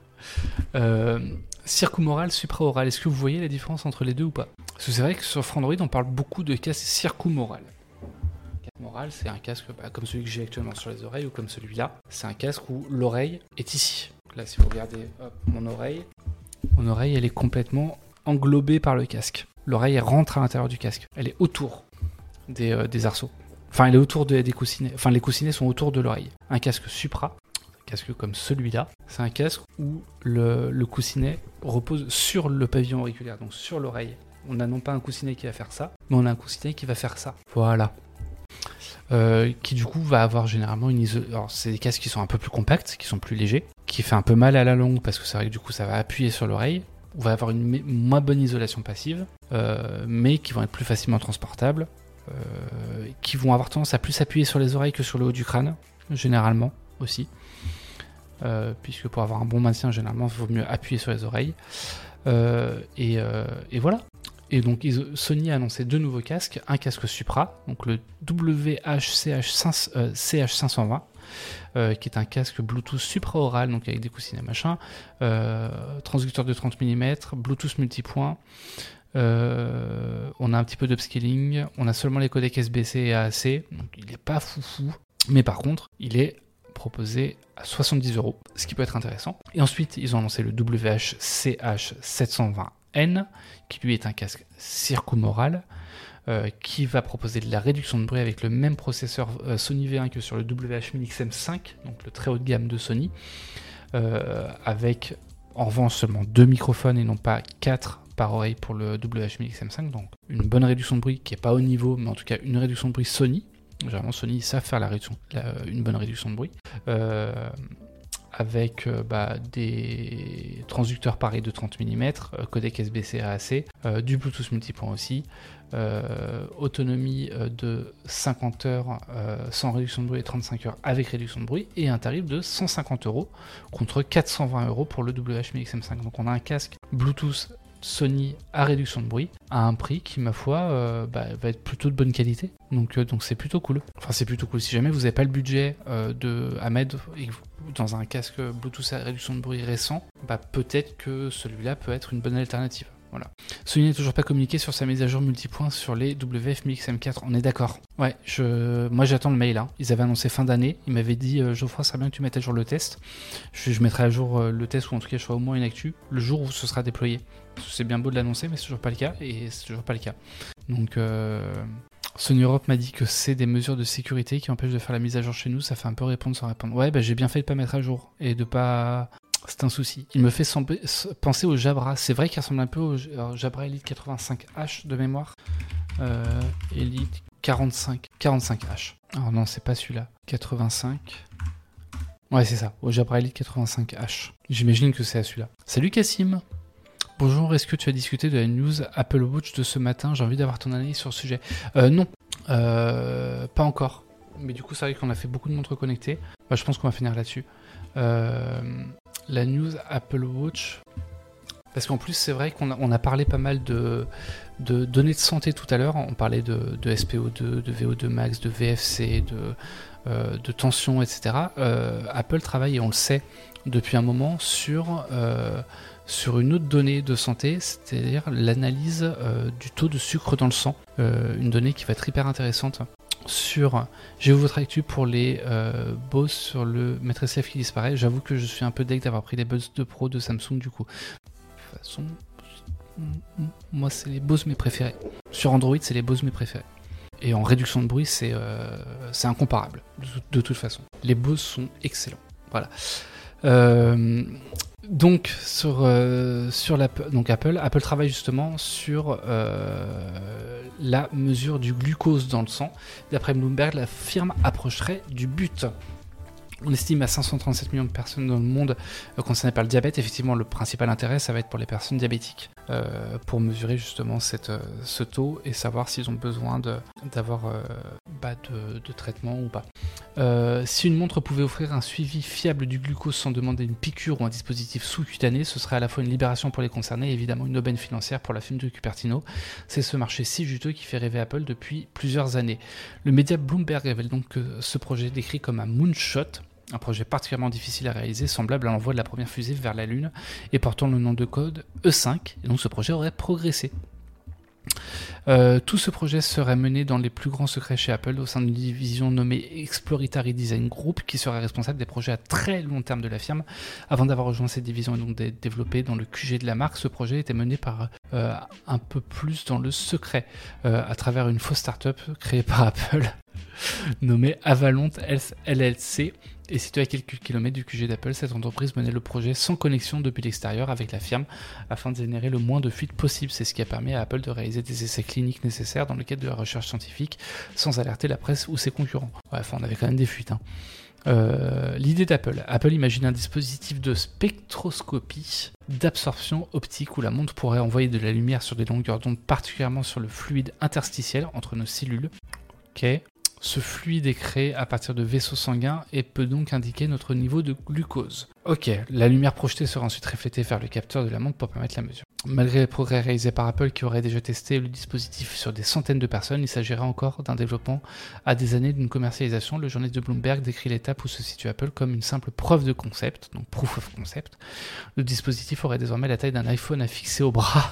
Circumoral, supraoral. Est-ce que vous voyez la différence entre les deux ou pas ? Parce que c'est vrai que sur Frandroid, on parle beaucoup de casque circumoral. Moral, c'est un casque comme celui que j'ai actuellement sur les oreilles ou comme celui-là. C'est un casque où l'oreille est ici. Donc là, si vous regardez mon oreille, elle est complètement englobée par le casque. L'oreille, elle rentre à l'intérieur du casque. Elle est autour des arceaux. Enfin, elle est autour des coussinets. Enfin, les coussinets sont autour de l'oreille. Un casque supra, un casque comme celui-là, c'est un casque où le coussinet repose sur le pavillon auriculaire, donc sur l'oreille. On n'a non pas un coussinet qui va faire ça, mais on a un coussinet qui va faire ça. Voilà. Qui du coup va avoir généralement une isolation. Alors c'est des casques qui sont un peu plus compacts, qui sont plus légers, qui fait un peu mal à la longue parce que c'est vrai que du coup ça va appuyer sur l'oreille. On va avoir une moins bonne isolation passive, mais qui vont être plus facilement transportables, qui vont avoir tendance à plus appuyer sur les oreilles que sur le haut du crâne, généralement aussi, puisque pour avoir un bon maintien généralement il vaut mieux appuyer sur les oreilles. Et voilà. Et donc Sony a annoncé 2 nouveaux casques, un casque Supra, donc le WH-CH520, qui est un casque Bluetooth supraoral, donc avec des coussinets machin, transducteur de 30 mm, Bluetooth multipoint, on a un petit peu d'upscaling, on a seulement les codecs SBC et AAC, donc il n'est pas foufou, mais par contre il est proposé à 70€, ce qui peut être intéressant. Et ensuite ils ont annoncé le WH-CH720N, qui lui est un casque circumoral, qui va proposer de la réduction de bruit avec le même processeur Sony V1 que sur le WH-1000XM5, donc le très haut de gamme de Sony, avec en revanche seulement 2 microphones et non pas 4 par oreille pour le WH-1000XM5, donc une bonne réduction de bruit qui n'est pas au niveau, mais en tout cas une réduction de bruit Sony. Généralement Sony ils savent faire une bonne réduction de bruit. Avec des transducteurs pareils de 30 mm, codec SBC AAC, du Bluetooth multipoint aussi, autonomie de 50 heures sans réduction de bruit et 35 heures avec réduction de bruit, et un tarif de 150€ contre 420€ pour le WH-1000XM5. Donc on a un casque Bluetooth Sony à réduction de bruit à un prix qui, ma foi, va être plutôt de bonne qualité. Donc c'est plutôt cool. Enfin, c'est plutôt cool. Si jamais vous n'avez pas le budget à mettre dans un casque Bluetooth à réduction de bruit récent, peut-être que celui-là peut être une bonne alternative. Voilà. Sony n'a toujours pas communiqué sur sa mise à jour multipoint sur les WF-1000XM4, on est d'accord. Ouais, moi j'attends le mail. Hein. Ils avaient annoncé fin d'année, ils m'avaient dit Geoffroy, ça serait bien que tu mettes à jour le test. Je mettrai à jour le test, ou en tout cas je ferai au moins une actu le jour où ce sera déployé. C'est bien beau de l'annoncer, mais c'est toujours pas le cas, et c'est toujours pas le cas. Donc Sony Europe m'a dit que c'est des mesures de sécurité qui empêchent de faire la mise à jour chez nous, ça fait un peu répondre sans répondre. Ouais, j'ai bien fait de pas mettre à jour, et de pas... C'est un souci. Il me fait penser au Jabra. C'est vrai qu'il ressemble un peu au Jabra Elite 85H de mémoire. Elite 45H. Alors non, c'est pas celui-là. 85. Ouais, c'est ça. Au Jabra Elite 85H. J'imagine que c'est à celui-là. Salut Cassim. Bonjour, est-ce que tu as discuté de la news Apple Watch de ce matin ? J'ai envie d'avoir ton analyse sur le sujet. Non. Pas encore. Mais du coup, c'est vrai qu'on a fait beaucoup de montres connectées. Je pense qu'on va finir là-dessus. La news Apple Watch, Parce qu'en plus, c'est vrai qu'on a parlé pas mal de données de santé tout à l'heure. On parlait de SPO2, de VO2 max, de VFC, de tension, etc. Apple travaille, et on le sait depuis un moment, sur une autre donnée de santé, c'est-à-dire l'analyse du taux de sucre dans le sang. Une donnée qui va être hyper intéressante. J'ai vu votre actu pour les Bose sur le Maître SF qui disparaît. J'avoue que je suis un peu deg d'avoir pris les Buds 2 Pro de Samsung du coup. De toute façon, moi c'est les Bose mes préférés. Sur Android, c'est les Bose mes préférés. Et en réduction de bruit, c'est incomparable de toute façon. Les Bose sont excellents. Voilà. Donc Apple travaille justement sur la mesure du glucose dans le sang. D'après Bloomberg, la firme approcherait du but. On estime à 537 millions de personnes dans le monde concernées par le diabète. Effectivement, le principal intérêt, ça va être pour les personnes diabétiques, pour mesurer justement ce taux et savoir s'ils ont besoin d'avoir de traitement ou pas. Si une montre pouvait offrir un suivi fiable du glucose sans demander une piqûre ou un dispositif sous-cutané, ce serait à la fois une libération pour les concernés et évidemment une aubaine financière pour la firme de Cupertino. C'est ce marché si juteux qui fait rêver Apple depuis plusieurs années. Le média Bloomberg révèle donc que ce projet décrit comme un moonshot, un projet particulièrement difficile à réaliser, semblable à l'envoi de la première fusée vers la Lune et portant le nom de code E5, et donc ce projet aurait progressé. Tout ce projet serait mené dans les plus grands secrets chez Apple au sein d'une division nommée Exploratory Design Group qui serait responsable des projets à très long terme de la firme. Avant d'avoir rejoint cette division et donc d'être développé dans le QG de la marque, ce projet était mené par un peu plus dans le secret à travers une fausse start-up créée par Apple nommée Avalon Health LLC. Et située à quelques kilomètres du QG d'Apple, cette entreprise menait le projet sans connexion depuis l'extérieur avec la firme afin de générer le moins de fuites possible. C'est ce qui a permis à Apple de réaliser des essais cliniques nécessaires dans le cadre de la recherche scientifique sans alerter la presse ou ses concurrents. Ouais, enfin, on avait quand même des fuites. L'idée d'Apple. Apple imagine un dispositif de spectroscopie d'absorption optique où la montre pourrait envoyer de la lumière sur des longueurs d'onde, particulièrement sur le fluide interstitiel entre nos cellules. Ok. Ce fluide est créé à partir de vaisseaux sanguins et peut donc indiquer notre niveau de glucose. Ok, la lumière projetée sera ensuite reflétée vers le capteur de la montre pour permettre la mesure. Malgré les progrès réalisés par Apple qui aurait déjà testé le dispositif sur des centaines de personnes, il s'agirait encore d'un développement à des années d'une commercialisation. Le journaliste de Bloomberg décrit l'étape où se situe Apple comme une simple preuve de concept, donc proof of concept. Le dispositif aurait désormais la taille d'un iPhone à fixer au bras.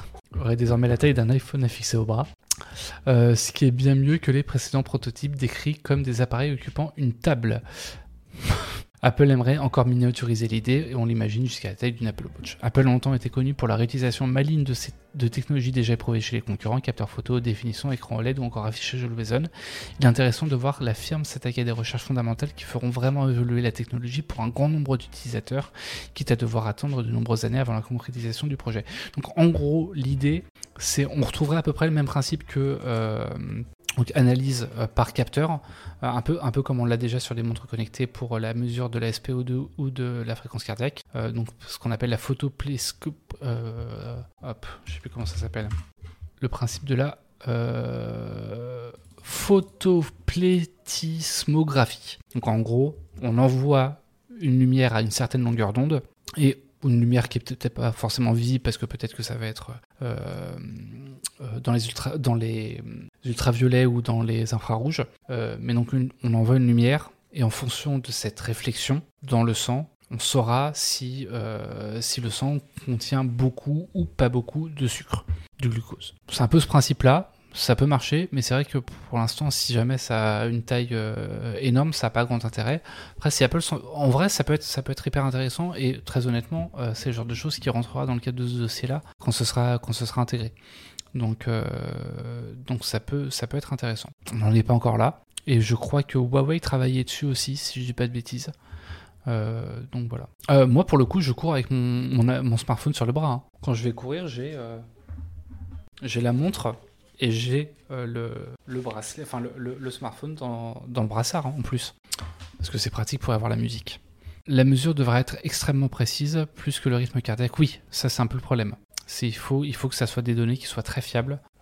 Ce qui est bien mieux que les précédents prototypes décrits comme des appareils occupant une table. Apple aimerait encore miniaturiser l'idée et on l'imagine jusqu'à la taille d'une Apple Watch. Apple a longtemps été connu pour la réutilisation maligne de technologies déjà éprouvées chez les concurrents, capteurs photo, définition, écran OLED ou encore affichage Always On. Il est intéressant de voir la firme s'attaquer à des recherches fondamentales qui feront vraiment évoluer la technologie pour un grand nombre d'utilisateurs, quitte à devoir attendre de nombreuses années avant la concrétisation du projet. Donc en gros, l'idée, c'est on retrouverait à peu près le même principe que donc analyse par capteur, un peu comme on l'a déjà sur les montres connectées pour la mesure de la SPO2 ou de la fréquence cardiaque, donc ce qu'on appelle la photopléscope, je sais plus comment ça s'appelle, le principe de la photoplétismographie. Donc en gros, on envoie une lumière à une certaine longueur d'onde et une lumière qui est peut-être pas forcément visible parce que peut-être que ça va être dans les ultraviolets ou dans les infrarouges, mais donc on envoie une lumière et en fonction de cette réflexion dans le sang, on saura si le sang contient beaucoup ou pas beaucoup de sucre, du glucose. C'est un peu ce principe-là. Ça peut marcher, mais c'est vrai que pour l'instant, si jamais ça a une taille énorme, ça n'a pas grand intérêt. Après, si Apple, en vrai, ça peut être hyper intéressant et très honnêtement, c'est le genre de choses qui rentrera dans le cadre de ce dossier-là quand ce sera intégré. Donc ça peut être intéressant. On n'en est pas encore là, et je crois que Huawei travaillait dessus aussi, si je dis pas de bêtises. Donc voilà. Moi, pour le coup, je cours avec mon smartphone sur le bras. Hein. Quand je vais courir, j'ai la montre. Et j'ai le bracelet, enfin le smartphone dans le brassard en plus, parce que c'est pratique pour avoir la musique. La mesure devra être extrêmement précise, plus que le rythme cardiaque. Oui, ça c'est un peu le problème. Il faut que ça soit des données qui soient très fiables.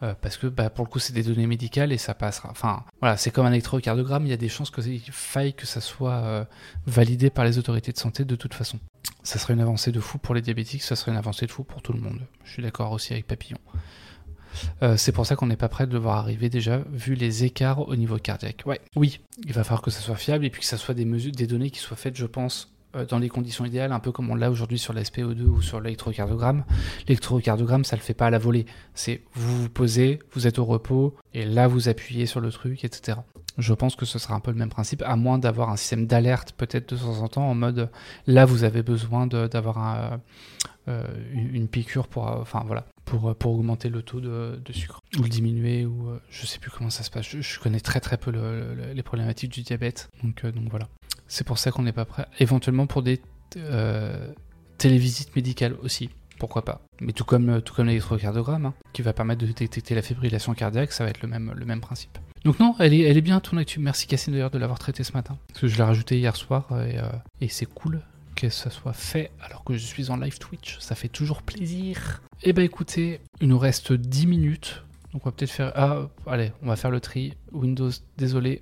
parce que pour le coup c'est des données médicales et ça passera. Enfin voilà, c'est comme un électrocardiogramme, il y a des chances qu'il faille que ça soit validé par les autorités de santé de toute façon. Ça serait une avancée de fou pour les diabétiques, ça serait une avancée de fou pour tout le monde. Je suis d'accord aussi avec Papillon. C'est pour ça qu'on n'est pas prêt de le voir arriver déjà, vu les écarts au niveau cardiaque. Ouais, oui, il va falloir que ça soit fiable et puis que ça soit des données qui soient faites, je pense, dans les conditions idéales, un peu comme on l'a aujourd'hui sur la SpO2 ou sur l'électrocardiogramme. L'électrocardiogramme, ça le fait pas à la volée. C'est vous vous posez, vous êtes au repos, et là vous appuyez sur le truc, etc. Je pense que ce sera un peu le même principe, à moins d'avoir un système d'alerte peut-être de temps en temps, en mode là vous avez besoin d'avoir une piqûre pour augmenter le taux de sucre, ou le diminuer, ou je sais plus comment ça se passe. Je connais très très peu les problématiques du diabète, donc voilà. C'est pour ça qu'on n'est pas prêt. Éventuellement pour des télévisites médicales aussi, pourquoi pas. Mais tout comme l'électrocardiogramme, qui va permettre de détecter la fibrillation cardiaque, ça va être le même principe. Donc non, elle est bien ton actu. Merci Cassine d'ailleurs de l'avoir traité ce matin, parce que je l'ai rajouté hier soir et c'est cool que ça soit fait alors que je suis en live Twitch. Ça fait toujours plaisir. Et écoutez, il nous reste 10 minutes. Donc on va peut-être faire... allez, on va faire le tri. Windows, désolé.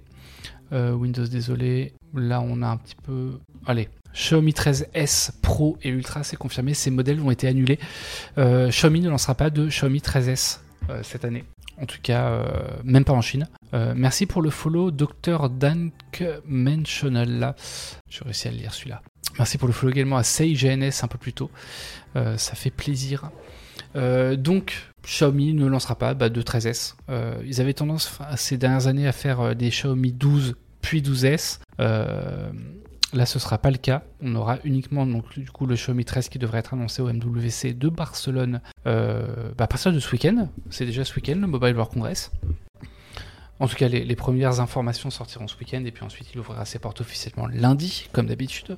Là, on a un petit peu... Allez, Xiaomi 13S Pro et Ultra, c'est confirmé. Ces modèles ont été annulés. Xiaomi ne lancera pas de Xiaomi 13S cette année. En tout cas, même pas en Chine. Merci pour le follow, Dr. Dank Mentional. Là, j'ai réussi à le lire celui-là. Merci pour le follow également à Sei GNS un peu plus tôt. Ça fait plaisir. Donc, Xiaomi ne lancera pas de 13S. Ils avaient tendance ces dernières années à faire des Xiaomi 12 puis 12S. Là, ce ne sera pas le cas. On aura uniquement donc, du coup, le Xiaomi 13 qui devrait être annoncé au MWC de Barcelone à partir de ce week-end. C'est déjà ce week-end, le Mobile World Congress. En tout cas, les premières informations sortiront ce week-end et puis ensuite, il ouvrira ses portes officiellement lundi, comme d'habitude.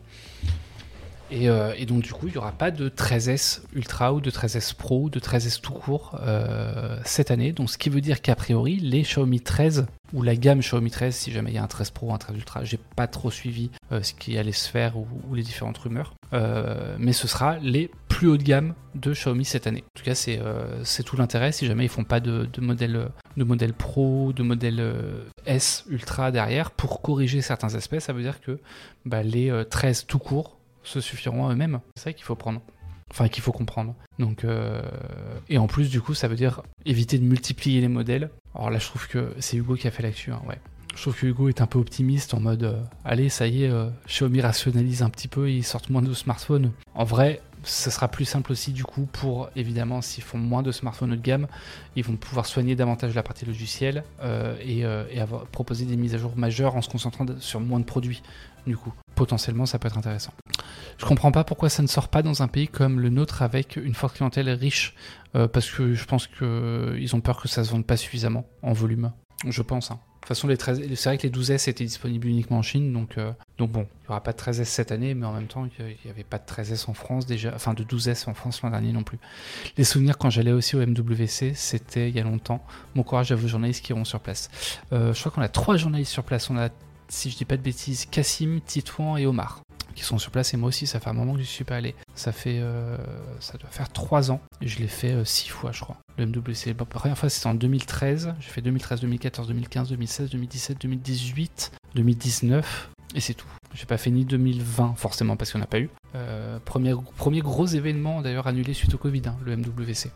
Et donc, du coup, il n'y aura pas de 13S Ultra ou de 13S Pro ou de 13S tout court cette année. Donc, ce qui veut dire qu'a priori, les Xiaomi 13 ou la gamme Xiaomi 13, si jamais il y a un 13 Pro ou un 13 Ultra, j'ai pas trop suivi ce qui allait se faire ou les différentes rumeurs. Mais ce sera les plus haut de gamme de Xiaomi cette année. En tout cas, c'est tout l'intérêt. Si jamais ils font pas de modèle Pro, de modèle S Ultra derrière, pour corriger certains aspects, ça veut dire que les 13 tout court se suffiront à eux-mêmes. C'est ça qu'il faut prendre. Enfin, qu'il faut comprendre. Donc, et en plus, du coup, ça veut dire éviter de multiplier les modèles. Alors là, je trouve que c'est Hugo qui a fait l'actu. Ouais. Je trouve que Hugo est un peu optimiste en mode allez, ça y est, Xiaomi rationalise un petit peu et ils sortent moins de smartphones. En vrai, ça sera plus simple aussi du coup pour, évidemment, s'ils font moins de smartphones haut de gamme, ils vont pouvoir soigner davantage la partie logicielle et proposer des mises à jour majeures en se concentrant sur moins de produits. Du coup, potentiellement, ça peut être intéressant. Je comprends pas pourquoi ça ne sort pas dans un pays comme le nôtre avec une forte clientèle riche, parce que je pense qu'ils ont peur que ça se vende pas suffisamment en volume. Je pense. De toute façon, c'est vrai que les 12S étaient disponibles uniquement en Chine, donc bon, il n'y aura pas de 13S cette année, mais en même temps, il n'y avait pas de 13S en France déjà, enfin de 12S en France l'an dernier non plus. Les souvenirs quand j'allais aussi au MWC, c'était il y a longtemps. Bon courage à vos journalistes qui iront sur place. Je crois qu'on a 3 journalistes sur place. On a, si je dis pas de bêtises, Cassim, Titouan et Omar qui sont sur place, et moi aussi ça fait un moment que je suis pas allé. Ça doit faire 3 ans et je l'ai fait 6 fois je crois. Le MWC, la première fois c'était en 2013, j'ai fait 2013, 2014, 2015, 2016, 2017, 2018, 2019 et c'est tout. J'ai pas fait ni 2020 forcément parce qu'on n'a pas eu. Premier gros événement d'ailleurs annulé suite au Covid, le MWC.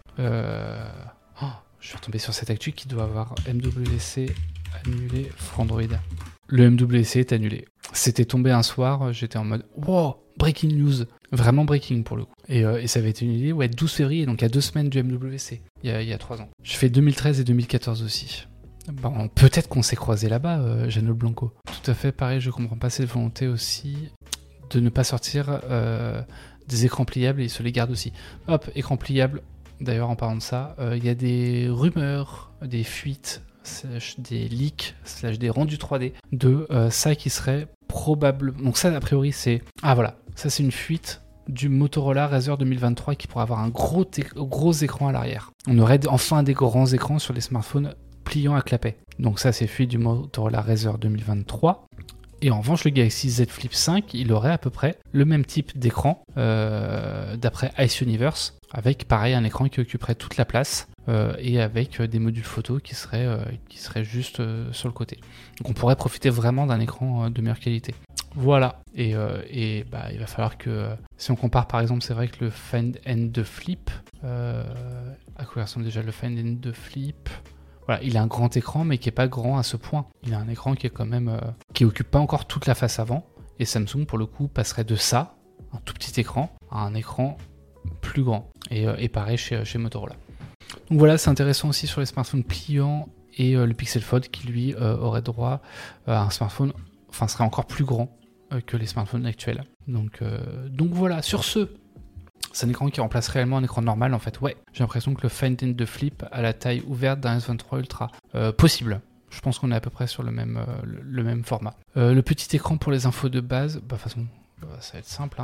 Je suis retombé sur cette actu qui doit avoir MWC annulé for Android. Le MWC est annulé. C'était tombé un soir, j'étais en mode wow, breaking news, vraiment breaking pour le coup. Et ça avait été annulé 12 février, donc à 2 semaines du MWC, il y a 3 ans. Je fais 2013 et 2014 aussi. Bon, peut-être qu'on s'est croisés là-bas, Jeannot Blanco. Tout à fait pareil, je comprends pas cette volonté aussi de ne pas sortir des écrans pliables et ils se les gardent aussi. Hop, écran pliable. D'ailleurs, en parlant de ça, il y a des rumeurs, des fuites, des leaks, des rendus 3D de ça qui serait probable. Donc ça, a priori, c'est... Ah voilà, ça c'est une fuite du Motorola Razr 2023 qui pourrait avoir un gros écran à l'arrière. On aurait enfin des grands écrans sur les smartphones pliants à clapet. Donc ça, c'est fuite du Motorola Razr 2023. Et en revanche, le Galaxy Z Flip 5, il aurait à peu près le même type d'écran d'après Ice Universe, avec pareil un écran qui occuperait toute la place et avec des modules photo qui seraient juste sur le côté. Donc on pourrait profiter vraiment d'un écran de meilleure qualité. Voilà, et il va falloir que, si on compare par exemple, c'est vrai que le Find N2 Flip, à quoi ressemble déjà le Find N2 Flip ? Voilà, il a un grand écran, mais qui n'est pas grand à ce point. Il a un écran qui est quand même qui occupe pas encore toute la face avant, et Samsung pour le coup passerait de ça, un tout petit écran, à un écran plus grand, et pareil chez Motorola. Donc voilà, c'est intéressant aussi sur les smartphones pliants et le Pixel Fold qui lui aurait droit à un smartphone, enfin serait encore plus grand que les smartphones actuels. Donc voilà, sur ce, c'est un écran qui remplace réellement un écran normal en fait. Ouais, j'ai l'impression que le Find N2 Flip a la taille ouverte d'un S23 Ultra. Possible. Je pense qu'on est à peu près sur le même format. Le petit écran pour les infos de base, de toute façon, ça va être simple.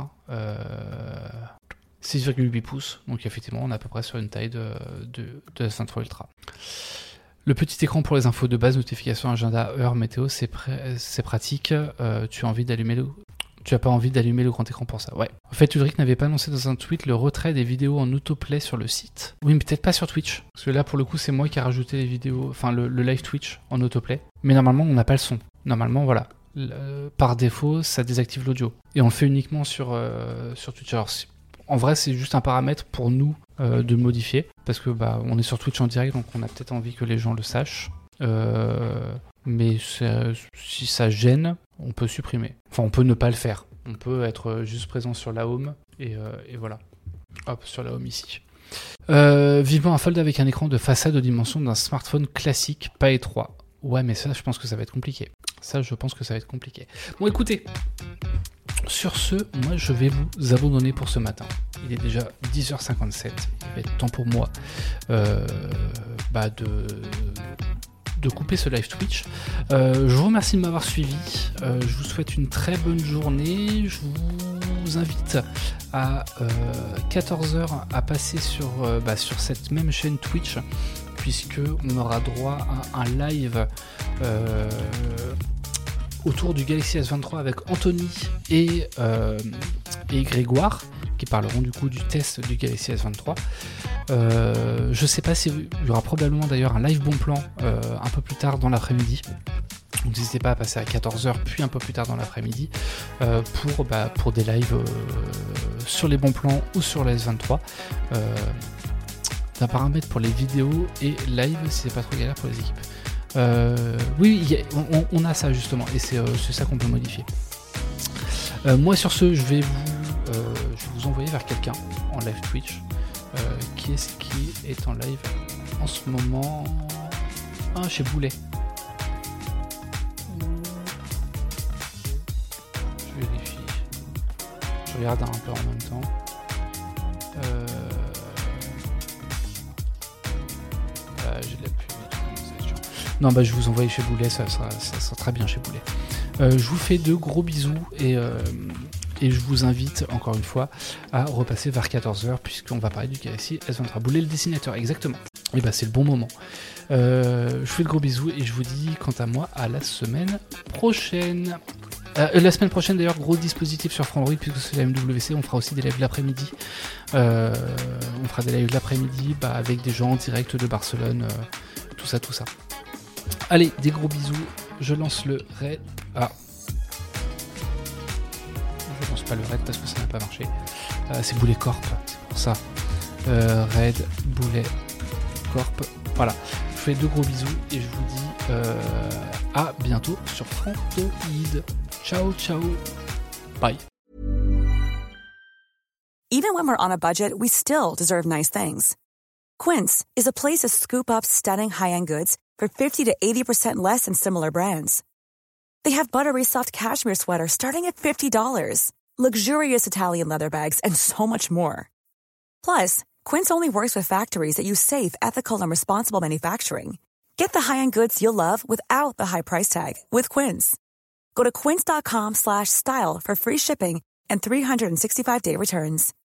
6,8 pouces, donc effectivement on est à peu près sur une taille de S23 Ultra. Le petit écran pour les infos de base, notification, agenda, heure, météo, c'est pratique. Tu n'as pas envie d'allumer le grand écran pour ça. Ouais. En fait, Ulrich n'avait pas annoncé dans un tweet le retrait des vidéos en autoplay sur le site. Oui, mais peut-être pas sur Twitch. Parce que là, pour le coup, c'est moi qui ai rajouté les vidéos, enfin le live Twitch en autoplay. Mais normalement, on n'a pas le son. Normalement, voilà. Par défaut, ça désactive l'audio. Et on le fait uniquement sur Twitch. Alors, en vrai, c'est juste un paramètre pour nous de modifier. Parce que on est sur Twitch en direct, donc on a peut-être envie que les gens le sachent. Mais si ça gêne, on peut supprimer. Enfin, on peut ne pas le faire. On peut être juste présent sur la home et voilà. Hop, sur la home ici. Vivement un fold avec un écran de façade aux dimensions d'un smartphone classique, pas étroit. Ouais, mais ça, je pense que ça va être compliqué. Bon, écoutez. Sur ce, moi, je vais vous abandonner pour ce matin. Il est déjà 10h57. Il va être temps pour moi de couper ce live Twitch. Je vous remercie de m'avoir suivi. Je vous souhaite une très bonne journée. Je vous invite à 14h à passer sur cette même chaîne Twitch, puisque on aura droit à un live autour du Galaxy S23 avec Anthony et Grégoire, qui parleront du coup du test du Galaxy S23. Je sais pas s'il y aura probablement d'ailleurs un live bon plan un peu plus tard dans l'après-midi. Donc n'hésitez pas à passer à 14h puis un peu plus tard dans l'après-midi pour des lives sur les bons plans ou sur la S23. Un paramètre pour les vidéos et live si c'est pas trop galère pour les équipes. Oui, on a ça justement, et c'est ça qu'on peut modifier. Moi sur ce, je vais vous envoyer vers quelqu'un en live Twitch. Qui est-ce qui est en live en ce moment? Chez Boulet. Je vérifie. Je regarde un peu en même temps. J'ai de la pub. Non, je vous envoie chez Boulet, ça sera très bien chez Boulet. Je vous fais de gros bisous et je vous invite encore une fois à repasser vers 14h puisqu'on va parler du Galaxy S23. Boulet le dessinateur, exactement. Et c'est le bon moment. Je vous fais de gros bisous et je vous dis quant à moi à la semaine prochaine. La semaine prochaine d'ailleurs, gros dispositif sur Frandroid puisque c'est la MWC, on fera aussi des lives l'après-midi. On fera des lives l'après-midi avec des gens en direct de Barcelone, tout ça. Allez, des gros bisous, je lance le raid. Je lance pas le raid parce que ça n'a pas marché. C'est Boulet Corp, c'est pour ça. Raid, Boulet Corp. Voilà, je vous fais de gros bisous et je vous dis à bientôt sur Frandroid. Ciao, bye. Even when we're on a budget, we still deserve nice things. Quince is a place to scoop up stunning high-end goods for 50 to 80% less than similar brands. They have buttery soft cashmere sweaters starting at $50, luxurious Italian leather bags, and so much more. Plus, Quince only works with factories that use safe, ethical, and responsible manufacturing. Get the high-end goods you'll love without the high price tag with Quince. Go to quince.com/style for free shipping and 365-day returns.